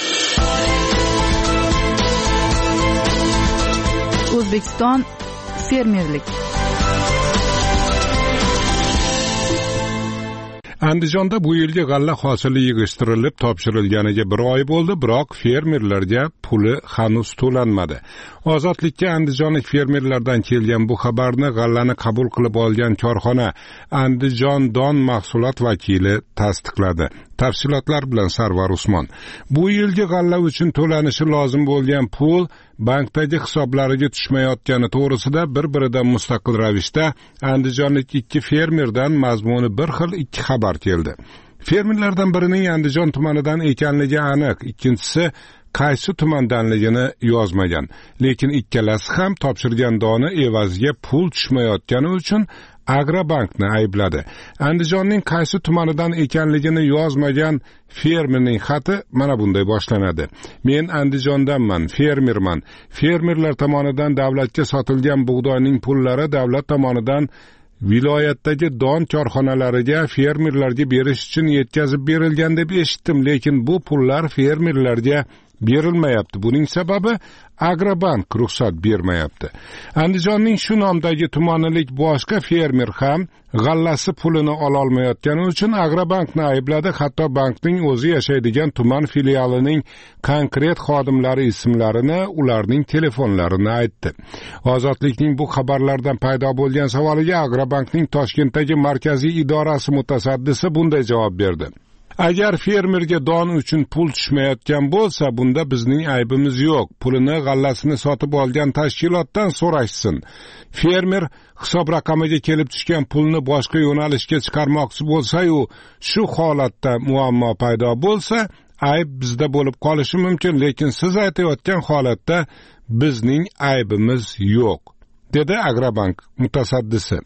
O'zbekiston fermerlik. Andijonda bu yilgi g'alla hosili yig'ishtirilib topshirilganiga 1 oy bo'ldi, biroq fermerlarga puli hanuz to'lanmadi. Ozodlikka andijonlik fermerlardan kelgan bu xabarni g'allani qabul qilib olgan korxona Andijon Don mahsulot vakili tasdiqladi. Tafsilotlar bilan Sarvar Usmon. Bu yilgi g'alla uchun to'lanishi lozim bo'lgan pul bankdagi hisoblariga tushmayotgani to'g'risida bir-biridan mustaqil ravishda andijonlik 2 fermerdan mazmuni bir xil 2 xabar keldi. Fermerlardan birining Andijon tumanidan ekanligi aniq, ikkinchisi qaysi tumandanligini yozmagan, lekin ikkalasi ham topshirgan doni evaziga pul tushmayotgani uchun Agrobankni aybladi. Andijonning qaysi tumanidan ekanligini yozmagan fermerning xati mana bunday boshlanadi. Men Andijondanman, fermerman. Fermerlar tomonidan davlatga sotilgan bug'doyning pullari davlat tomonidan viloyatdagi don korxonalariga fermerlarga berish uchun yetkazib berilgan deb eshitdim, lekin bu pullar fermerlarga berilmayapti. Buning sababi Agrobank ruxsat bermayapti. Andijonning shu nomdagi tumanilik boshqa fermer ham g'allasi pulini ola olmayotgani uchun Agrobankni aybladi. Hatto bankning o'zi yashaydigan tuman filialining konkret xodimlari ismlarini, ularning telefonlarini aytdi. Ozodlikning bu xabarlardan paydo bo'lgan savoliga Agrobankning Toshkentdagi markaziy idorasi mutasaddisi bunday javob berdi. Agar fermerga don uchun pul tushmayotgan bo'lsa, bunda bizning aybimiz yo'q. Pulini, g'allasini sotib olgan tashkilotdan so'rashsin. Fermer hisob raqamiga kelib tushgan pulni boshqa yo'nalishga chiqarmoqchi bo'lsa-yu, shu holatda muammo paydo bo'lsa, ayb bizda bo'lib qolishi mumkin, lekin siz aytayotgan holatda bizning aybimiz yo'q, dedi Agrobank mutasaddisi.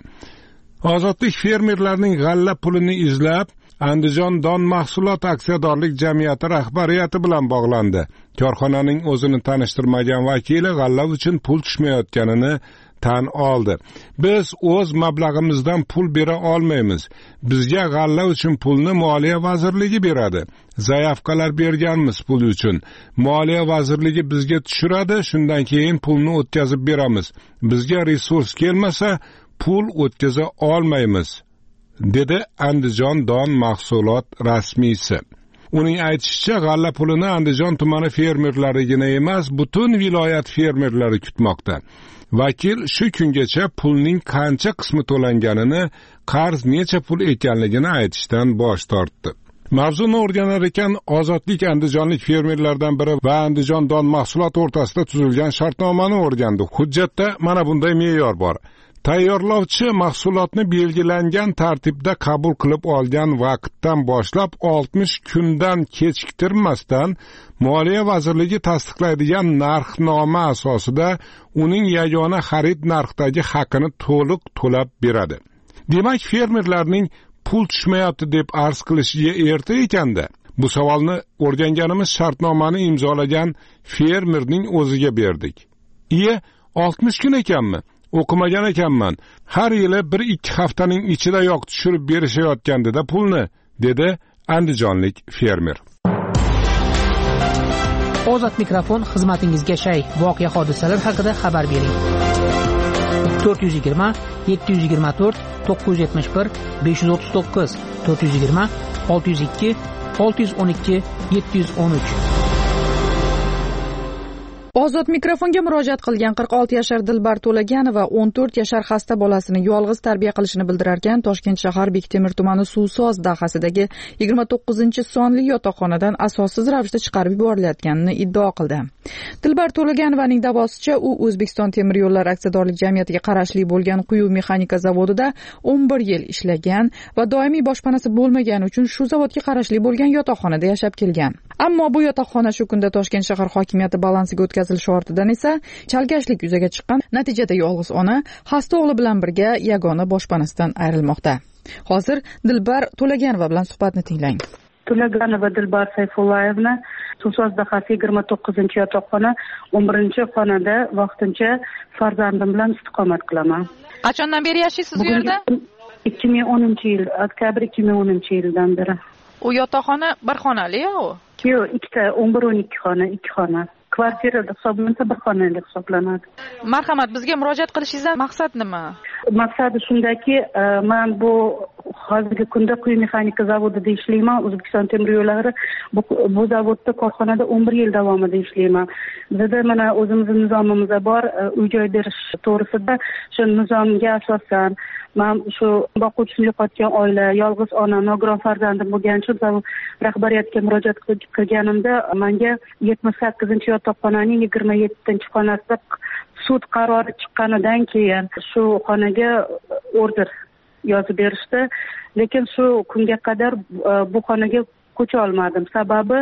Ozodlik fermerlarning g'alla pulini izlab Andijon don mahsulot aksiyadorlik jamiyati rahbariyati bilan bog'landi. Korxonaning o'zini tanishtirmagan vakili g'alla uchun pul tushmayotganini tan oldi. Biz o'z mablag'imizdan pul bera olmaymiz. Bizga g'alla uchun pulni Moliya vazirligi beradi. Zayavkalar berganmiz pul uchun. Moliya vazirligi bizga tushiradi, shundan keyin pulni o'tkazib beramiz. Bizga resurs kelmasa, pul o'tkaza olmaymiz, dedi Andijon don mahsulot rasmiysi. Uning aytishicha, g'alla pulini Andijon tumani fermerlarigina emas, butun viloyat fermerlari kutmoqda. Vakil shu kungacha pulning qancha qismi to'langanini, qarz necha pul ekanligini aytishdan bosh tortdi. Mavzuni o'rganar ekan, Ozodlik andijonlik fermerlardan biri va Andijon don mahsulot o'rtasida tuzilgan shartnomani o'rgandi. Hujjatda mana bunday me'yor bor. Tayyorlovchi mahsulotni belgilangan tartibda qabul qilib olgan vaqtdan boshlab 60 kundan kechiktirmasdan Moliya vazirligi tasdiqlaydigan narxnoma asosida uning yagona xarid narxidagi haqini to'liq to'lab beradi. Demak, fermerlarning pul tushmayapti deb arz qilishiga erta ekanda. Bu savolni o'rganganimiz shartnomani imzolagan fermerning o'ziga berdik. 60 kun ekanmi? O'qimagan ekanman. Har yili 1-2 haftaning ichidayoq tushirib berishayotgandi-da pulni, dedi andijonlik fermer. Ozod mikrofon xizmatingizga shay. Voqea hodisalar haqida xabar bering. 420 724 971 539 420 602 612 713. Ozod mikrofonga murojaat qilgan 46 yashar Dilbar To'laganova 14 yashar xasta bolasini yolg'iz tarbiya qilishini bildirarkan, Toshkent shahar Bektemir tumani Suvsoz dahasidagi 29-sonli yotoqxonadan asossiz ravishda chiqarib yuborilayotganini iddao qildi. Dilbar To'laganovaning davosicha, u O'zbekiston temir yo'llar aksiyadorlik jamiyatiga qarashli bo'lgan quyi mexanika zavodida 11 yil ishlagan va doimiy boshpanasi bo'lmagani uchun shu zavodga qarashli bo'lgan yotoqxonada yashab kelgan. Ammo bu yotoqxona shu kunda Toshkent shahar hokimiyati balansiga o'tkazilishi ortidan esa chalkashlik yuzaga chiqqan. Natijada yolg'iz ona xasta o'g'li bilan birga yagona boshpanasidan ayrilmoqda. Hozir Dilbar To'laganova bilan suhbatni tinglang. To'laganova Dilbar Sayfullayevna, Suvsoz dahasi 29-yotoqxona 11-xonada vaqtincha farzandim bilan istiqomat qilaman. Qachondan beri yashaysiz bu yerda? 2010-yil, oktyabr 2010-yildan beri. U yotoqxona bir xonali-ku? Yo'q, ikkita 11-12 xona, 2 xona. Kvartirada hisoblansa bir xonali hisoblanadi. Marhamat, bizga murojaat qilishingizdan maqsad nima? Maqsadi shundaki, men bu hozirgi kunda quyi mexanika zavodida ishlayman. O'zbekiston temir yo'llari bu zavodda korxonada 11 yil davomida ishlayman. Bizda mana o'zimizning nizomimiz bor, uy-joy berish to'g'risida. Shu nizomga asosan men shu boquvchisini yo'qotgan oila, yolg'iz ona, nogiron farzandim bo'lgani uchun zavod rahbariyatiga murojaat qilganimda menga 78-yotoqxonaning 27-xonasida sud qarori chiqqanidan keyin shu xonaga order yozib berishdi. Lekin shu kunga qadar bu xonaga ko'cha olmadim. Sababi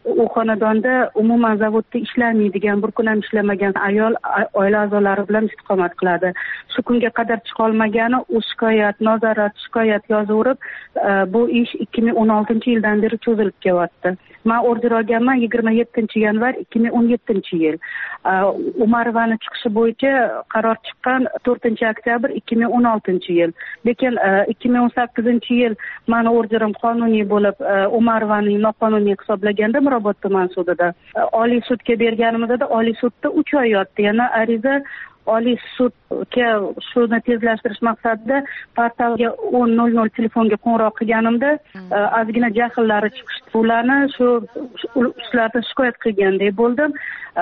u xonadonda umuman zavodda ishlamaydigan, bir kun ham ishlamagan ayol oila a'zolari bilan istiqomat qiladi. Shu kunga qadar chiqa olmagani u shikoyat, nazorat, shikoyat yozaverib, bu ish 2016-yildan beri cho'zilib kelyapti. Men order olganman 27-yanvar 2017-yil. Umarovani chiqishi bo'yicha qaror chiqqan 4-oktyabr 2016-yil. Lekin 2018-yil meni orderim qonuniy bo'lib, Umarovani noqonuniy hisoblaganda Mirobod tuman sudida Oliy sudga berganimizda Oliy sudda 3 oy yotdi. Yana ariza Oliy sudga shuni tezlashtirish maqsadida portalga 10:00 telefonga qo'ng'iroq qilganimda ozgina jahllari chiqishdi. Ularni shulardan shikoyat qilgandek bo'ldim.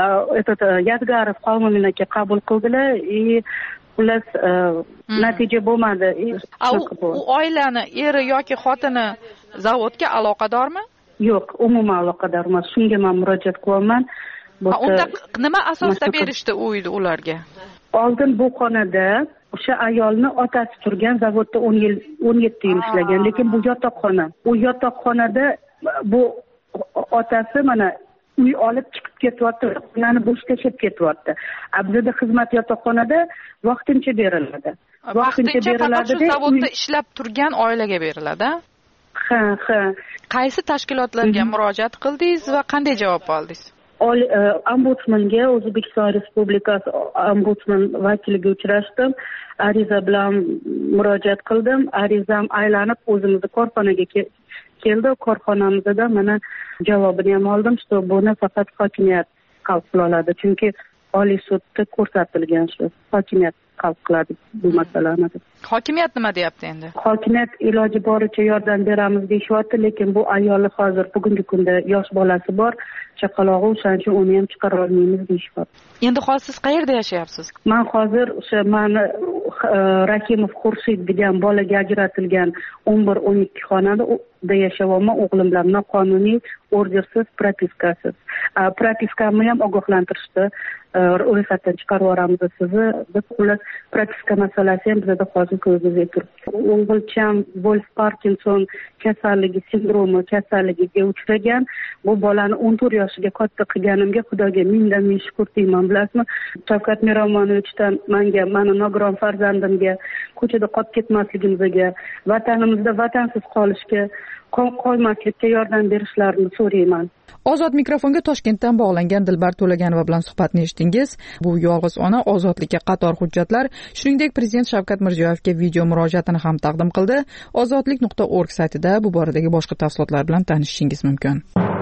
Yadgarov Qolmumin aka qabul qildilar. Xullas natija bo'lmadi. U oilani eri yoki xotini zavodga aloqadormi? Yo'q, umuman aloqador emas. Shunga men murojaat qilyapman. Unda nima asosda berishdi uyni ularga? Oldin bu xonada o'sha ayolni otasi turgan zavodda 17 yil ishlagan, lekin bu yotoqxona. U yotoqxonada bu otasi mana uy olib chiqib ketyapti, xonani bo'sh tashlab ketyapti. Bizda xizmat yotoqxonada vaqtincha beriladi. Vaqtincha faqat shu zavodda ishlab turgan oilaga beriladi. Ha. Qaysi tashkilotlarga murojaat qildingiz va qanday javob oldingiz? Ombudsmanga, O'zbekiston Respublikasi ombudsman vakiliga uchrashdim. Ariza bilan murojaat qildim. Arizam aylanib o'zimizni korxonaga keldi. Korxonamizda mana javobini ham oldim. Buni faqat hokimiyat hal qila oladi. Chunki Oliy sudda ko'rsatilgan shu hokimiyat hal qiladi bu masalani. Hokimiyat nima deyapti endi? Hokimiyat iloji boricha yordam beramiz deyapti, lekin bu ayolni hozir bugungi kunda yosh bolasi bor, chaqalog'i, o'shaning uchun uni ham chiqara olmaymiz deyapti. Endi hozir siz qayerda yashayapsiz? Men hozir o'sha meni Rakimov Xurshid degan bolaga ajratilgan 11-12 xonada yashayapman, o'g'lim bilan noqonuniy, ordersiz, propiskasiz. Propiskamni ham ogohlantirishdi. Ro'yxatdan chiqarib yuboramiz sizni deb. Xullas, propiska masalasi ham bizda hozir ko'zimizga turibdi. O'g'ilcham Wolf Parkinson kasalligi sindromi kasalligiga uchragan. Bu bolani 14 yoshiga katta qilganimga Xudoga mingdan ming shukr deyman, bilasizmi? Shavkat Miromonovichdan mani nogiron farzandimga ko'chada qolib ketmasligimizga, vatanimizda vatansiz qolmaslikka yordam berishlarini so'rayman. Ozod mikrofonga Toshkentdan bog'langan Dilbar To'laganova bilan suhbatni eshitdingiz. Bu yolg'iz ona ozodlikka qator hujjatlar, shuningdek Prezident Shavkat Mirziyoyevga video murojaatini ham taqdim qildi. Ozodlik.org saytida bu boradagi boshqa tafsilotlar bilan tanishishingiz mumkin.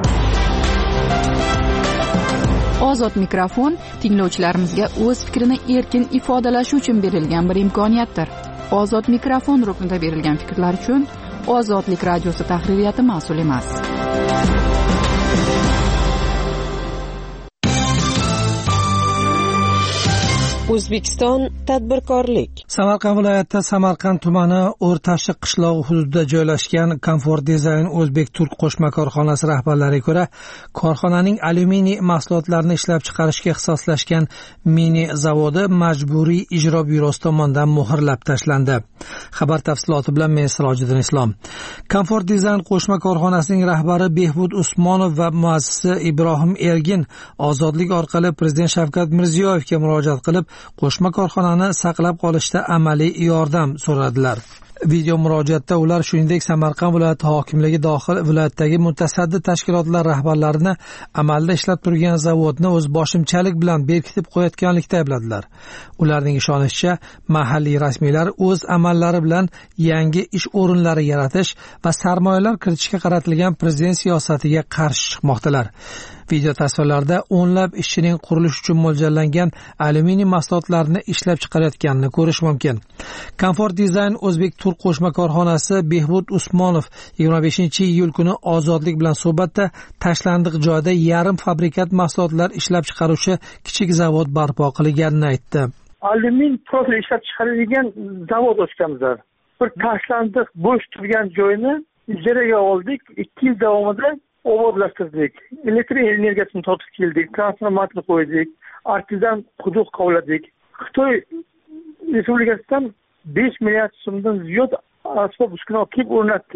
Ozod mikrofon tinglovchilarimizga o'z fikrini erkin ifodalashi uchun berilgan bir imkoniyatdir. Ozod mikrofon ruknida berilgan fikrlar uchun Ozodlik radiosi tahririyati mas'ul emas. O'zbekiston tadbirkorlik. Samarqand viloyatida Samarqand tumani O'rtashiq qishlog'i hududida joylashgan Comfort Design O'zbek Turk qo'shma korxonasi rahbarlariga ko'ra, korxonaning alyuminiy mahsulotlarini ishlab chiqarishga ixtisoslashgan mini zavodi majburiy ijro byurosi tomonidan muhrlab tashlandi. Xabar tafsiloti bilan men Sirojiddin Islom. Comfort Design qo'shma korxonasining rahbari Behbud Usmonov va muassisi Ibrohim Ergin ozodlik orqali Prezident Shavkat Mirziyoyevga murojaat qilib, qo'shma korxonani saqlab qolishda amaliy yordam so'radilar. Video murojaatda ular shuningdek Samarqand viloyati hokimligi dohil viloyatdagi mutasaddi tashkilotlar rahbarlarini amalda ishlab turgan zavodni o'z boshimchalik bilan berkitib qo'yayotganlikda aybladilar. Ularning ishonishicha, mahalliy rasmiylar o'z amallari bilan yangi ish o'rinlari yaratish va sarmoyalar kiritishga qaratilgan prezident siyosatiga qarshi chiqmoqdalar. Video tasvirlarda o'nlab ishchining qurilish uchun mo'ljallangan alyuminiy mahsulotlarini ishlab chiqarayotganini ko'rish mumkin. Comfort Design O'zbek Turk qo'shma korxonasi Behbud Usmonov 25-iyul kuni Ozodlik bilan suhbatda tashlandiq joyda yarim fabrikat mahsulotlar ishlab chiqaruvchi kichik zavod barpo qilganini aytdi. Alyumin profil ishlab chiqaradigan zavod ochganmiz. Bir tashlandiq bo'sh turgan joyni ijaraga oldik. 2 yil davomida obodlashtirdik. Elektr energiyasini tortib keldik, transformator qo'ydik, artizan quduq qovladik. Xitoy Respublikasidan 5 milliard so'mdan ziyod asbob uskuna olib kelib o'rnatdik.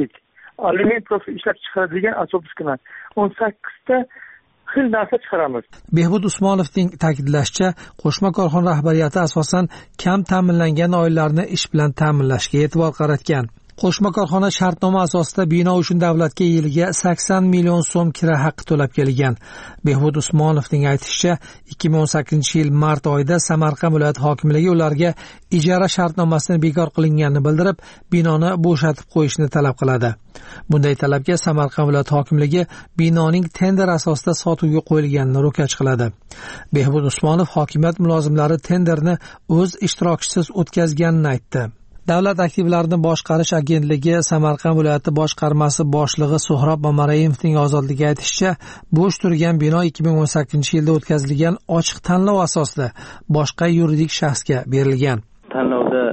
alyumin profil ishlab chiqaradigan avtobuslar 18 ta xil narsa chiqaramiz. Behbud Usmonovning ta'kidlashicha, qo'shma korxona rahbariyati asosan kam ta'minlangan oilalarni ish bilan ta'minlashga e'tibor qaratgan. Qo'shma korxona shartnoma asosida bino uchun davlatga yiliga 80 million so'm kira haqqi to'lab kelgan. Behbud Usmonovning aytishicha, 2018-yil mart oyida Samarqand viloyat hokimligi ularga ijara shartnomasini bekor qilinganini bildirib, binoni bo'shatib qo'yishni talab qiladi. Bunday talabga Samarqand viloyat hokimligi binoning tender asosida sotuvga qo'yilganini ro'kach qiladi. Behbud Usmonov hokimiyat mulozimlari tenderni o'z ishtirokchisiz o'tkazganini aytdi. Davlat aktivlarini boshqarish agentligi Samarqand viloyati boshqarmasi boshlig'i Suhrob Mamarayevning ozodlikka aytishicha, bo'sh turgan bino 2018-yilda o'tkazilgan ochiq tanlov asosida boshqa yuridik shaxsga berilgan. Tanlovda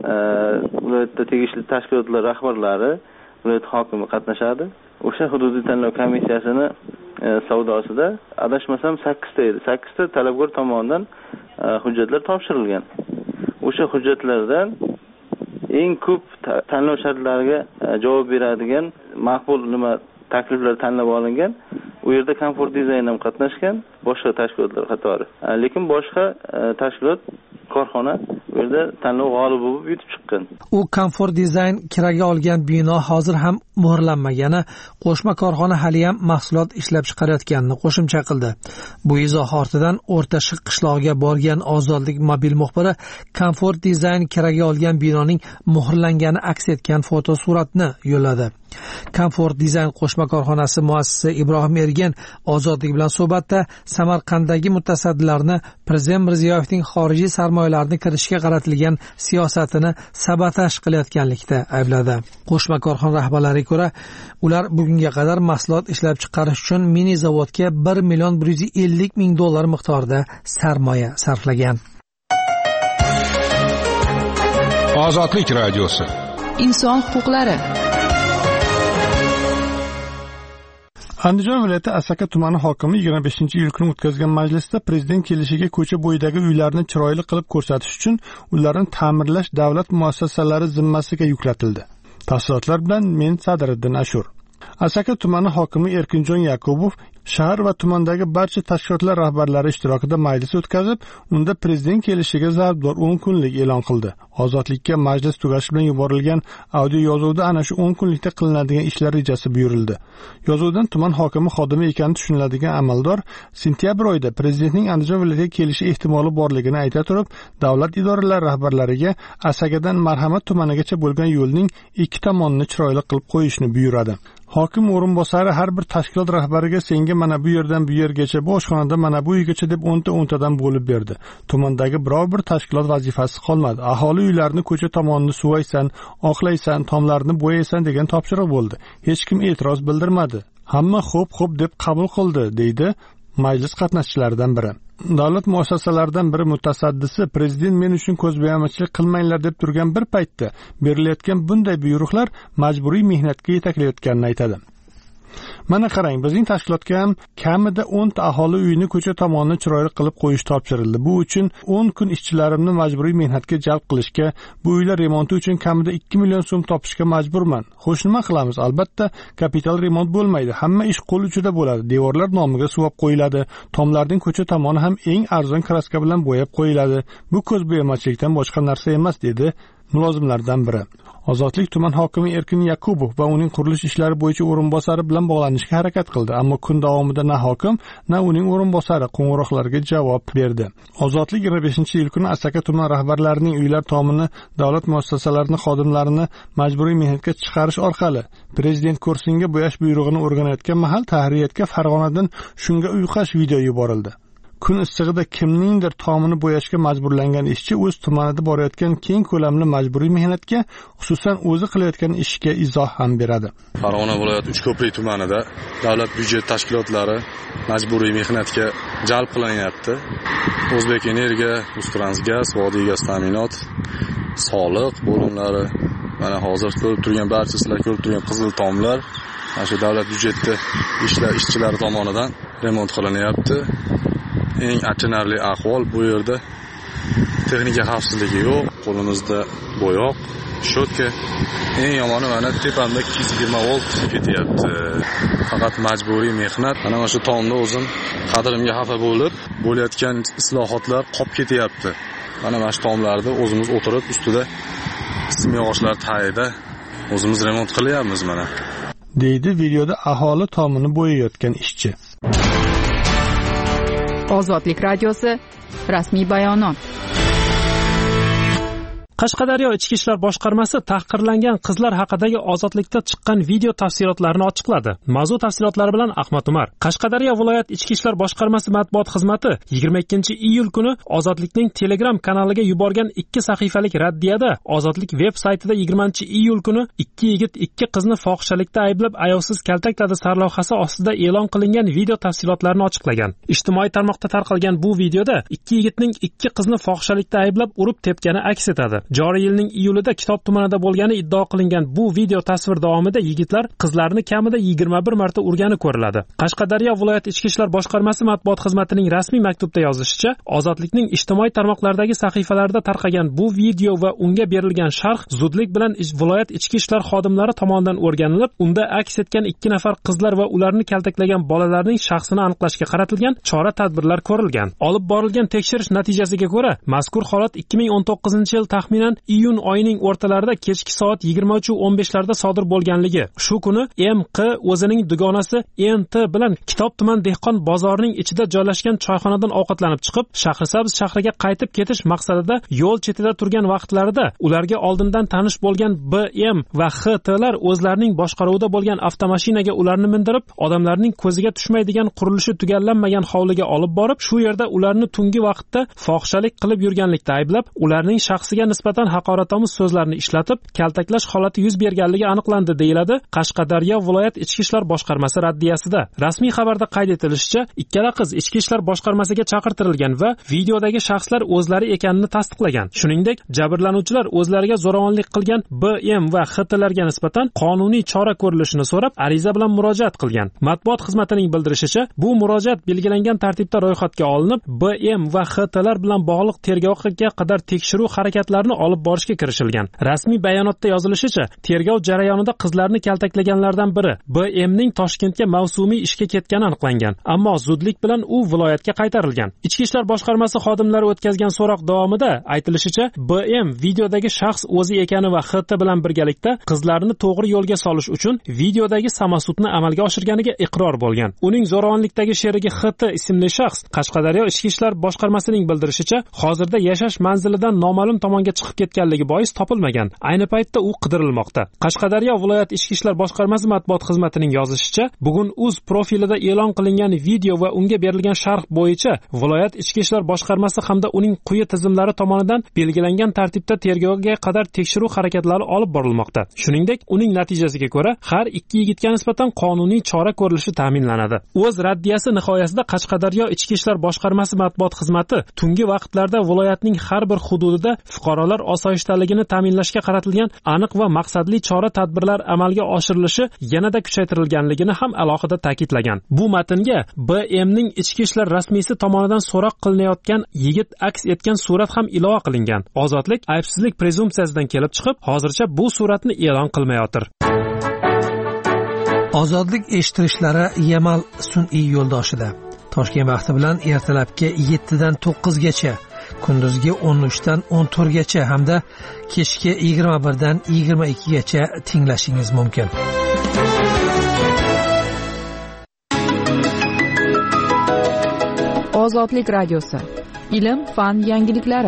viloyatda tegishli tashkilotlar rahbarlari, viloyat hokimi qatnashadi. O'sha hududiy tanlov komissiyasini savdosida adashmasam 8 ta edi. 8 ta talabgor tomonidan hujjatlar topshirilgan. O'sha hujjatlardan eng ko'p tanlov shartlariga javob beradigan maqbul takliflar tanlab olingan. U yerda Comfort Design ham qatnashgan, boshqa tashkilotlar qatori. Lekin boshqa tashkilot korxona u yerda tanlov g'olibi bo'lib yutib chiqqan. U Comfort Design kiraga olgan bino hozir ham muhrlanmagani, qo'shma korxona hali ham mahsulot ishlab chiqarayotganini qo'shimcha qildi. Bu izoh ortidan O'rtashiq qishlog'iga borgan Ozodlik mobil muxbiri Comfort Design kiraga olgan binoning muhrlangani aks etgan fotosuratni yo'lladi. Comfort Design qo'shma korxonasi muassisi Ibrohim Ergen Ozodlik bilan suhbatda Samarqanddagi mutasaddilarni Prezident Mirziyoyevning xorijiy sarmoyalarni kirishga qaratilgan siyosatini sabotaj qilayotganlikda aybladi. Qo'shma korxona rahbarlariga ko'ra, ular bugunga qadar mahsulot ishlab chiqarish uchun mini zavodga 1 million 150 ming dollar miqdorida sarmoya sarflagan. Ozodlik radiosi. Inson huquqlari. Andijon viloyati Asaka tumani hokimi 25-iyul kuni o'tkazgan majlisda prezident kelishiga ko'cha bo'yidagi uylarni chiroyli qilib ko'rsatish uchun ularni ta'mirlash davlat muassasalari zimmasiga yuklatildi. Tafsilotlar bilan men Sadiriddin Ashur. Asaka tumani hokimi Erkinjon Yakubov shahar va tumandagi barcha tashkilotlar rahbarlari ishtirokida majlis o'tkazib, unda prezident kelishiga zarbdor 10 kunlik e'lon qildi. Ozodlikka majlis tugashi bilan yuborilgan audio yozuvda ana shu 10 kunlikda qilinadigan ishlar rejasi buyurildi. Yozuvdan tuman hokimi xodimi ekani tushuniladigan amaldor sentyabr oyida prezidentning Andijon viloyatiga kelishi ehtimoli borligini ayta turib, davlat idoralari rahbarlariga Asakadan Marhamat tumanigacha bo'lgan yo'lning ikki tomonini chiroyli qilib qo'yishni buyuradi. Hokim o'rinbosari har bir tashkilot rahbariga senga mana bu yerdan bu yergacha, bu oshxonada mana bu uygacha deb 10tadan bo'lib berdi. Tumandagi biror bir tashkilot vazifasi qolmadi. Aholi uylarini ko'cha tomonini suvaysan, oqlaysan, tomlarini bo'yaysan degan topshiriq bo'ldi. Hech kim e'tiroz bildirmadi. Hamma xo'p deb qabul qildi, deydi majlis qatnashchilaridan biri. Davlat muassasalaridan biri mutasaddisi prezident men uchun ko'zbo'yamachilik qilmanglar deb turgan bir paytda berilayotgan bunday buyruqlar majburiy mehnatga yetaklayotganini aytadi. Mana qarang, bizning tashkilotga ham kamida 10 ta aholi uyini ko'cha tomonini chiroyli qilib qo'yish topshirildi. Bu uchun 10 kun ishchilarimni majburiy mehnatga jalb qilishga, bu uylar remonti uchun kamida 2 million so'm topishga majburman. Xo'sh, nima qilamiz? Albatta, kapital remont bo'lmaydi. Hamma ish qo'l uchida bo'ladi. Devorlar nomiga suvab qo'yiladi. Tomlarning ko'cha tomoni ham eng arzon kraska bilan bo'yab qo'yiladi. Bu ko'zbo'yamachilikdan boshqa narsa emas, dedi mulozimlardan biri. Ozodlik tuman hokimi Erkin Yakubov va uning qurilish ishlari bo'yicha o'rinbosari bilan bog'lanishga harakat qildi, ammo kun davomida na hokim, na uning o'rinbosari qo'ng'iroqlarga javob berdi. Ozodlik 25-iyul kuni Asaka tuman rahbarlarining uylar tomini davlat muassasalarining xodimlarini majburiy mehnatga chiqarish orqali prezident kursiga bo'yash buyrug'ini o'rganayotgan mahal Tahririyatga Farg'onadan shunga uyqash video yuborildi. Kun issig'ida kimningdir tomini bo'yashga majburlangan ishchi o'z tumanida borayotgan keng ko'lamli majburiy mehnatga, xususan o'zi qilayotgan ishga izoh ham beradi. Farg'ona viloyati Uchko'prik tumanida davlat byudjet tashkilotlari majburiy mehnatga jalb qilinyapti. O'zbek Energiya, Uztransgaz, Vodiy gaz ta'minot, soliq bo'limlari, mana hozir ko'rib turgan barcha sizlar ko'rib turgan qizil tomlar mana shu davlat byudjetda ishchilari tomonidan remont qilinyapti. Eng achinarli ahvol bu yerda texnika xavfsizligi yo'q, qo'limizda bo'yoq, shotka. Eng yomoni mana tepamda 220 volt ketyapti. Faqat majburiy mehnat. Mana shu tomda o'zim qadrimga xafa bo'lib, bo'layotgan islohotlar qolib ketyapti. Mana shu tomlarda o'zimiz o'tirib ustida simyog'ochlar tagida o'zimiz remont qilyapmiz mana. Deydi videoda aholi tomini bo'yayotgan ishchi. Ozodlik radiosi rasmiy bayonot. Qashqadaryo Ichki ishlar boshqarmasi tahqirlangan qizlar haqidagi ozodlikda chiqqan video tafsilotlarini ochiqladi. Mavzu tafsilotlari bilan Ahmad Umar. Qashqadaryo viloyat Ichki ishlar boshqarmasi matbuot xizmati 22-iyul kuni Ozodlikning Telegram kanaliga yuborgan 2 sahifalik raddiyada Ozodlik veb saytida 20-iyul kuni 2 yigit 2 qizni fohishalikda ayblab ayovsiz kaltakladi sarlavhasi ostida e'lon qilingan video tafsilotlarini ochiqlagan. Ijtimoiy tarmoqda tarqalgan bu videoda 2 yigitning 2 qizni fohishalikda ayblab urib tepgani aks etadi. Joriy yilning iyulida Kitob tumanida bo'lgani iddao qilingan bu video tasvir davomida yigitlar qizlarni kamida 21 marta urgani ko'riladi. Qashqadaryo viloyat Ichki ishlar boshqarmasi matbuot xizmatining rasmiy maktubda yozishicha, Ozodlikning ijtimoiy tarmoqlardagi sahifalarida tarqagan bu video va unga berilgan sharh zudlik bilan viloyat ichki ishlar xodimlari tomonidan o'rganilib, unda aks etgan 2 nafar qizlar va ularni kaltaklagan bolalarning shaxsini aniqlashga qaratilgan chora-tadbirlar ko'rilgan. Olib borilgan tekshirish natijasiga ko'ra, mazkur holat 2019-yil taxminan iyun oyining o'rtalarida kechki soat 23:15 larda sodir bo'lganligi. Shu kuni MQ o'zining dugonasi NT bilan Kitob tuman dehqon bozorining ichida joylashgan choyxonadan ovqatlanib chiqib, Shahrisabz shahriga qaytib ketish maqsadida yo'l chetida turgan vaqtlarida ularga oldindan tanish bo'lgan BM va XTlar o'zlarining boshqaruvida bo'lgan avtomashinaga ularni mindirib, odamlarning ko'ziga tushmaydigan qurilishi tugallanmagan hovliga olib borib, shu yerda ularni tungi vaqtda fohishalik qilib yurganlikda ayblab, ularning shaxsiga nisbatan haqoratomuz so'zlarni ishlatib, kaltaklash holati yuz berganligi aniqlandi, deyiladi Qashqadaryo viloyat ichki ishlar boshqarmasi raddiyasida. Rasmiy xabarda qayd etilishicha, ikkala qiz ichki ishlar boshqarmasiga chaqirtirilgan va videodagi shaxslar o'zlari ekanini tasdiqlagan. Shuningdek, jabrlanuvchilar o'zlariga zo'ravonlik qilgan BM va XTlarga nisbatan qonuniy chora ko'rilishini so'rab, ariza bilan murojaat qilgan. Matbuot xizmatining bildirishicha, bu murojaat belgilangan tartibda ro'yxatga olinib, BM va XTlar bilan bog'liq tergovga qadar tekshiruv harakatlarini olib borishga kirishilgan. Rasmiy bayonotda yozilishicha, tergov jarayonida qizlarni kaltaklaganlardan biri BMning Toshkentga mavsumiy ishga ketgani aniqlangan, ammo zudlik bilan u viloyatga qaytarilgan. Ichki ishlar boshqarmasi xodimlari o'tkazgan so'roq davomida aytilishicha, BM videodagi shaxs o'zi ekani va XT bilan birgalikda qizlarni to'g'ri yo'lga solish uchun videodagi samosudni amalga oshirganiga iqror bo'lgan. Uning zo'ravonlikdagi sherigi XT ismli shaxs Qashqadaryo ichki ishlar boshqarmasining bildirishicha, hozirda yashash manzilidan noma'lum tomonga chiqib ketganligi bois topilmagan. Ayni paytda u qidirilmoqda. Qashqadaryo viloyat ichki ishlar boshqarmasi matbuot xizmatining yozishicha, bugun uz profilida e'lon qilingan video va unga berilgan sharh bo'yicha viloyat ichki ishlar boshqarmasi hamda uning quyi tizimlari tomonidan belgilangan tartibda tergovga qadar tekshiruv harakatlari olib borilmoqda. Shuningdek, uning natijasiga ko'ra har 2 yigitga nisbatan qonuniy chora ko'rilishi ta'minlanadi. O'z raddiyasi nihoyasida Qashqadaryo ichki ishlar boshqarmasi matbuot xizmati tungi vaqtlarda viloyatning har bir hududida fuqarolar osoyishtaligini ta'minlashga qaratilgan aniq va maqsadli chora-tadbirlar amalga oshirilishi yanada kuchaytirilganligini ham alohida ta'kidlagan. Bu matnga BMning ichki ishlar rasmiysi tomonidan so'roq qilinayotgan yigit aks etgan surat ham ilova qilingan. Ozodlik aybsizlik prezumsiyasidan kelib chiqib, hozircha bu suratni e'lon qilmayotir. Ozodlik eshittirishlari Yamal sun'iy yo'ldoshida. Toshkent vaqti bilan ertalabki 7 dan 9 gacha, kunduzgi 13 dan 14 gacha hamda kechki 21 dan 22 gacha tinglashingiz mumkin. Ozodlik radiosi. Ilm, fan yangiliklari.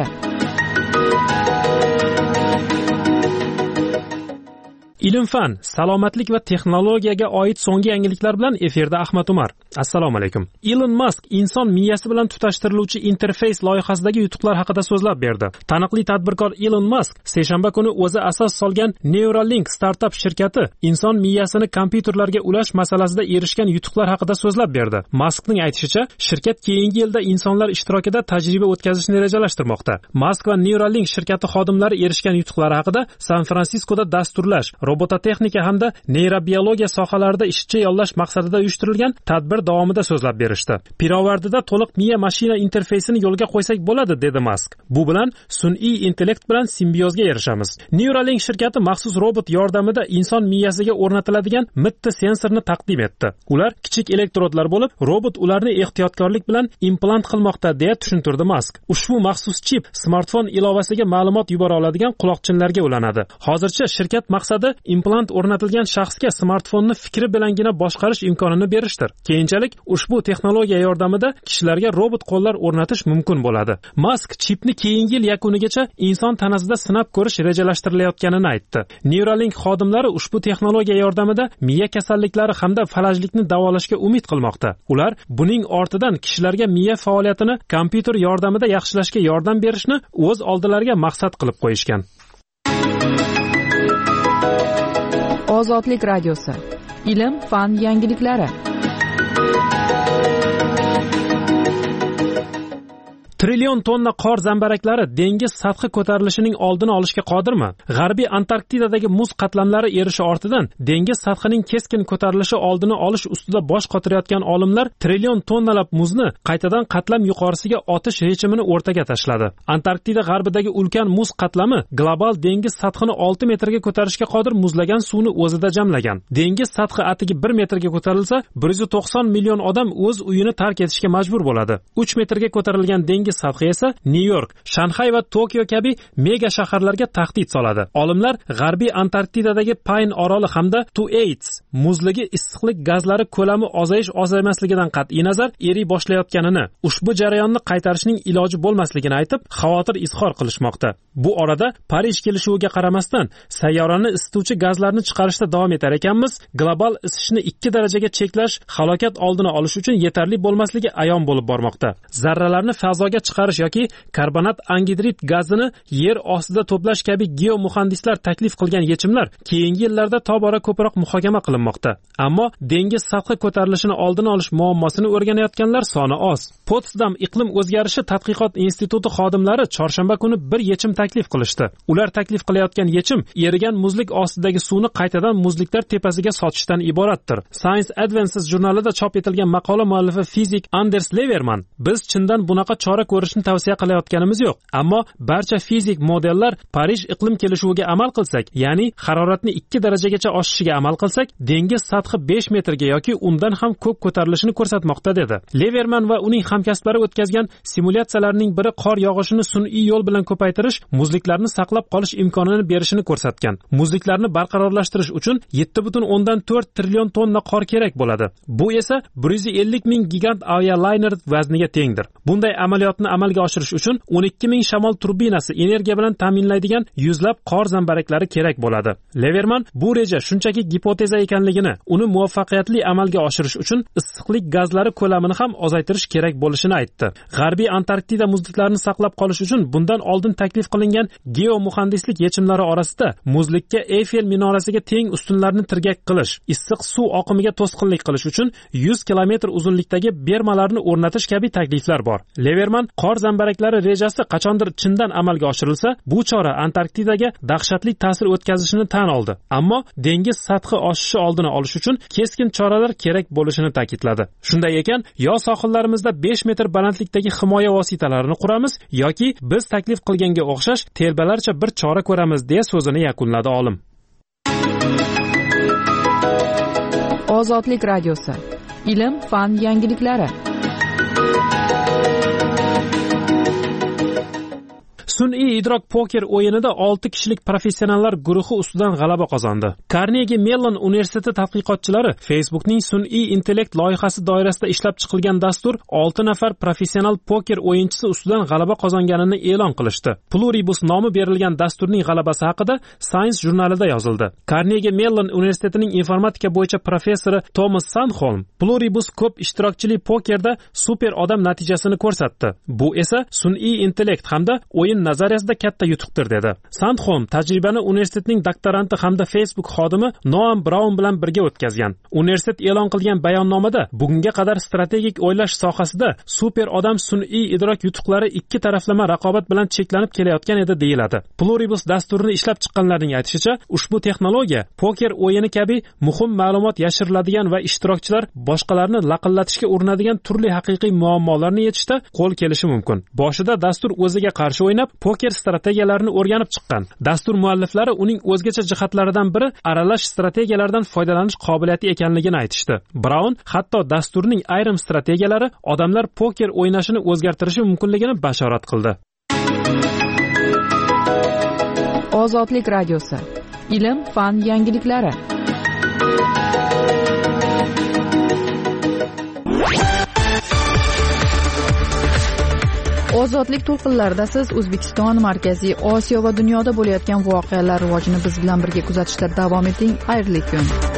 Ilm-fan, salomatlik va texnologiyaga oid so'nggi yangiliklar bilan efirda Ahmad Umar. Assalomu alaykum. Elon Musk inson miyasi bilan tutashtiriluvchi interfeys loyihasidagi yutuqlar haqida so'zlab berdi. Taniqli tadbirkor Elon Musk seshanba kuni o'zi asos solgan Neuralink startup shirkati inson miyasini kompyuterlarga ulash masalasida erishgan yutuqlar haqida so'zlab berdi. Muskning aytishicha, shirkat keyingi yilda insonlar ishtirokida tajriba o'tkazishni rejalashtirmoqda. Musk va Neuralink shirkati xodimlari erishgan yutuqlar haqida San-Fransiskoda dasturlash, robototexnika hamda neyrobiologiya sohalarida ishchi yollash maqsadida uyushtirilgan tadbir davomida so'zlab berishdi. Pirovardida to'liq miya mashina interfeysini yo'lga qo'ysak bo'ladi, dedi Musk. Bu bilan sun'iy intellekt bilan simbiozga erishamiz. Neuralink shirkati maxsus robot yordamida inson miyasiga o'rnatiladigan mitti sensorni taqdim etdi. Ular kichik elektrodlar bo'lib, robot ularni ehtiyotkorlik bilan implant qilmoqda, deya tushuntirdi Musk. Ushbu maxsus chip smartfon ilovasiga ma'lumot yubora oladigan quloqchinlarga ulanadi. Hozircha shirkat maqsadi implant o'rnatilgan shaxsga smartfonni fikri bilangina boshqarish imkonini berishdir. Keyinchalik ushbu texnologiya yordamida kishilarga robot qo'llar o'rnatish mumkin bo'ladi. Musk chipni keyingi yil yakunigacha inson tanasida sinab ko'rish rejalashtirilayotganini aytdi. Neuralink xodimlari ushbu texnologiya yordamida miya kasalliklari hamda falajlikni davolashga umid qilmoqda. Ular buning ortidan kishilarga miya faoliyatini kompyuter yordamida yaxshilashga yordam berishni o'z oldilariga maqsad qilib qo'yishgan. Ozodlik radiosi. Ilm, fan yangiliklari. Trillion tonna qor zambaraklari dengiz sathi ko'tarilishining oldini olishga qodirmi? G'arbiy Antarktidadagi muz qatlamlari erishi ortidan dengiz sathining keskin ko'tarilishi oldini olish ustida bosh qotirayotgan olimlar trillion tonnalab muzni qaytadan qatlam yuqorisiga otish rejimini o'rtaga tashladi. Antarktida g'arbidagi ulkan muz qatlami global dengiz sathini 6 metrga ko'tarishga qodir muzlagan suvni o'zida jamlagan. Dengiz sathi atigi 1 metrga ko'tarilsa, 190 million odam o'z uyini tark etishga majbur bo'ladi. 3 metrga ko'tarilgan dengiz sathi esa New York, Shanxay va Tokio kabi mega shaharlarga tahdid soladi. Olimlar G'arbiy Antarktidadagi Pine oroli hamda Thwaites muzligi issiqlik gazlari ko'lami ozayish-ozaymasligidan qat'iy nazar eriy boshlayotganini, ushbu jarayonni qaytarishning iloji bo'lmasligini aytib, xavotir izhor qilishmoqda. Bu orada Parij kelishuviga qaramasdan sayyorani isituvchi gazlarni chiqarishda davom etar ekanmiz, global isishni 2 darajaga cheklash halokat oldini olish uchun yetarli bo'lmasligi ayon bo'lib bormoqda. Zarralarni fazoga chiqarish yoki karbonat angidrid gazini yer ostida to'plash kabi geomuhandislar taklif qilgan yechimlar keyingi yillarda tobora ko'proq muhokama qilinmoqda. Ammo dengiz sathi ko'tarilishini oldini olish muammosini o'rganayotganlar soni oz. Potsdam iqlim o'zgarishi tadqiqot instituti xodimlari chorshanba kuni bir yechim taklif qilishdi. Ular taklif qilayotgan yechim erigan muzlik ostidagi suvni qaytadan muzliklar tepasiga sotishdan iboratdir. Science Advances jurnalida chop etilgan maqola muallifi fizik Anders Leverman: "Biz chindan bunaqa chora ko'rishni tavsiya qilayotganimiz yo'q, ammo barcha fizik modellar Parij iqlim kelishuviga amal qilsak, ya'ni haroratni 2 darajagacha oshishiga amal qilsak, dengiz sathi 5 metrga yoki undan ham ko'p ko'tarilishini ko'rsatmoqda", dedi. Leverman va uning hamkasblari o'tkazgan simulyatsiyalarning biri qor yog'ishini sun'iy yo'l bilan ko'paytirish, muzliklarni saqlab qolish imkonini berishini ko'rsatgan. Muzliklarni barqarorlashtirish uchun 7,4 trillion tonna qor kerak bo'ladi. Bu esa 150 ming gigant avialiner vazniga tengdir. Bunday amaliyotni amalga oshirish uchun 12 ming shamol turbinasi energiya bilan ta'minlaydigan yuzlab qor zambaraklari kerak bo'ladi. Leverman bu reja shunchaki gipoteza ekanligini, uni muvaffaqiyatli amalga oshirish uchun issiqlik gazlari ko'lamini ham ozaytirish kerak bo'lishini aytdi. G'arbiy Antarktida muzliklarini saqlab qolish uchun bundan oldin taklif qilingan geomuhandislik yechimlari orasida muzlikka Eyfel minorasiga teng ustunlarni tirgak qilish, issiq suv oqimiga to'sqinlik qilish uchun 100 kilometr uzunlikdagi bermalarni o'rnatish kabi takliflar bor. Leverman qor zambaraklari rejasi qachondir chindan amalga oshirilsa, bu chora Antarktidaga dahshatli ta'sir o'tkazishini tan oldi. Ammo dengiz sathi oshishi oldini olish uchun keskin choralar kerak bo'lishini ta'kidladi. Shunday ekan, yo sohillarimizda 5 metr balandlikdagi himoya vositalarini quramiz yoki biz taklif qilganga o'xshash telbalarcha bir chora ko'ramiz, deya so'zini yakunladi olim. Ozodlik radiosi. Ilm, fan yangiliklari. Sun'iy idrok poker o'yinida 6 kishilik professionallar guruhi ustidan g'alaba qozondi. Carnegie Mellon universiteti tadqiqotchilari Facebookning sun'iy intellekt loyihasi doirasida ishlab chiqilgan dastur 6 nafar professional poker o'yinchisi ustidan g'alaba qozonganini e'lon qilishdi. Pluribus nomi berilgan dasturning g'alabasi haqida Science jurnalida yozildi. Carnegie Mellon universitetining informatika bo'yicha professori Thomas Sandholm Pluribus ko'p ishtirokchili pokerda super odam natijasini ko'rsatdi. Bu esa sun'iy intellekt hamda o'yin nazariyasida katta yutuqdir dedi. Sandholm tajribani universitetning doktoranti hamda Facebook xodimi Noam Braun bilan birga o'tkazgan. Universitet e'lon qilgan bayonnomada bugunga qadar strategik o'ylash sohasida super odam sun'iy idrok yutuqlari ikki taraflama raqobat bilan cheklanib kelayotgan edi deyiladi. Pluribus dasturini ishlab chiqqanlarning aytishicha, ushbu texnologiya poker o'yini kabi muhim ma'lumot yashiriladigan va ishtirokchilar boshqalarni laqillatishga urinadigan turli haqiqiy muammolarni yechishda qo'l kelishi mumkin. Boshida dastur o'ziga qarshi o'ynab, poker strategiyalarini o'rganib chiqqan. Dastur mualliflari uning o'zgacha jihatlaridan biri aralash strategiyalardan foydalanish qobiliyati ekanligini aytishdi. Braun hatto dasturning ayrim strategiyalari odamlar poker o'ynashini o'zgartirishi mumkinligini bashorat qildi. Ozodlik radiosi. Ilm, fan yangiliklari. Ozodlik to'lqinlarida siz O'zbekiston, Markaziy Osiyo va dunyoda bo'layotgan voqealar rivojini biz bilan birga kuzatishda davom eting. Xayrli kun.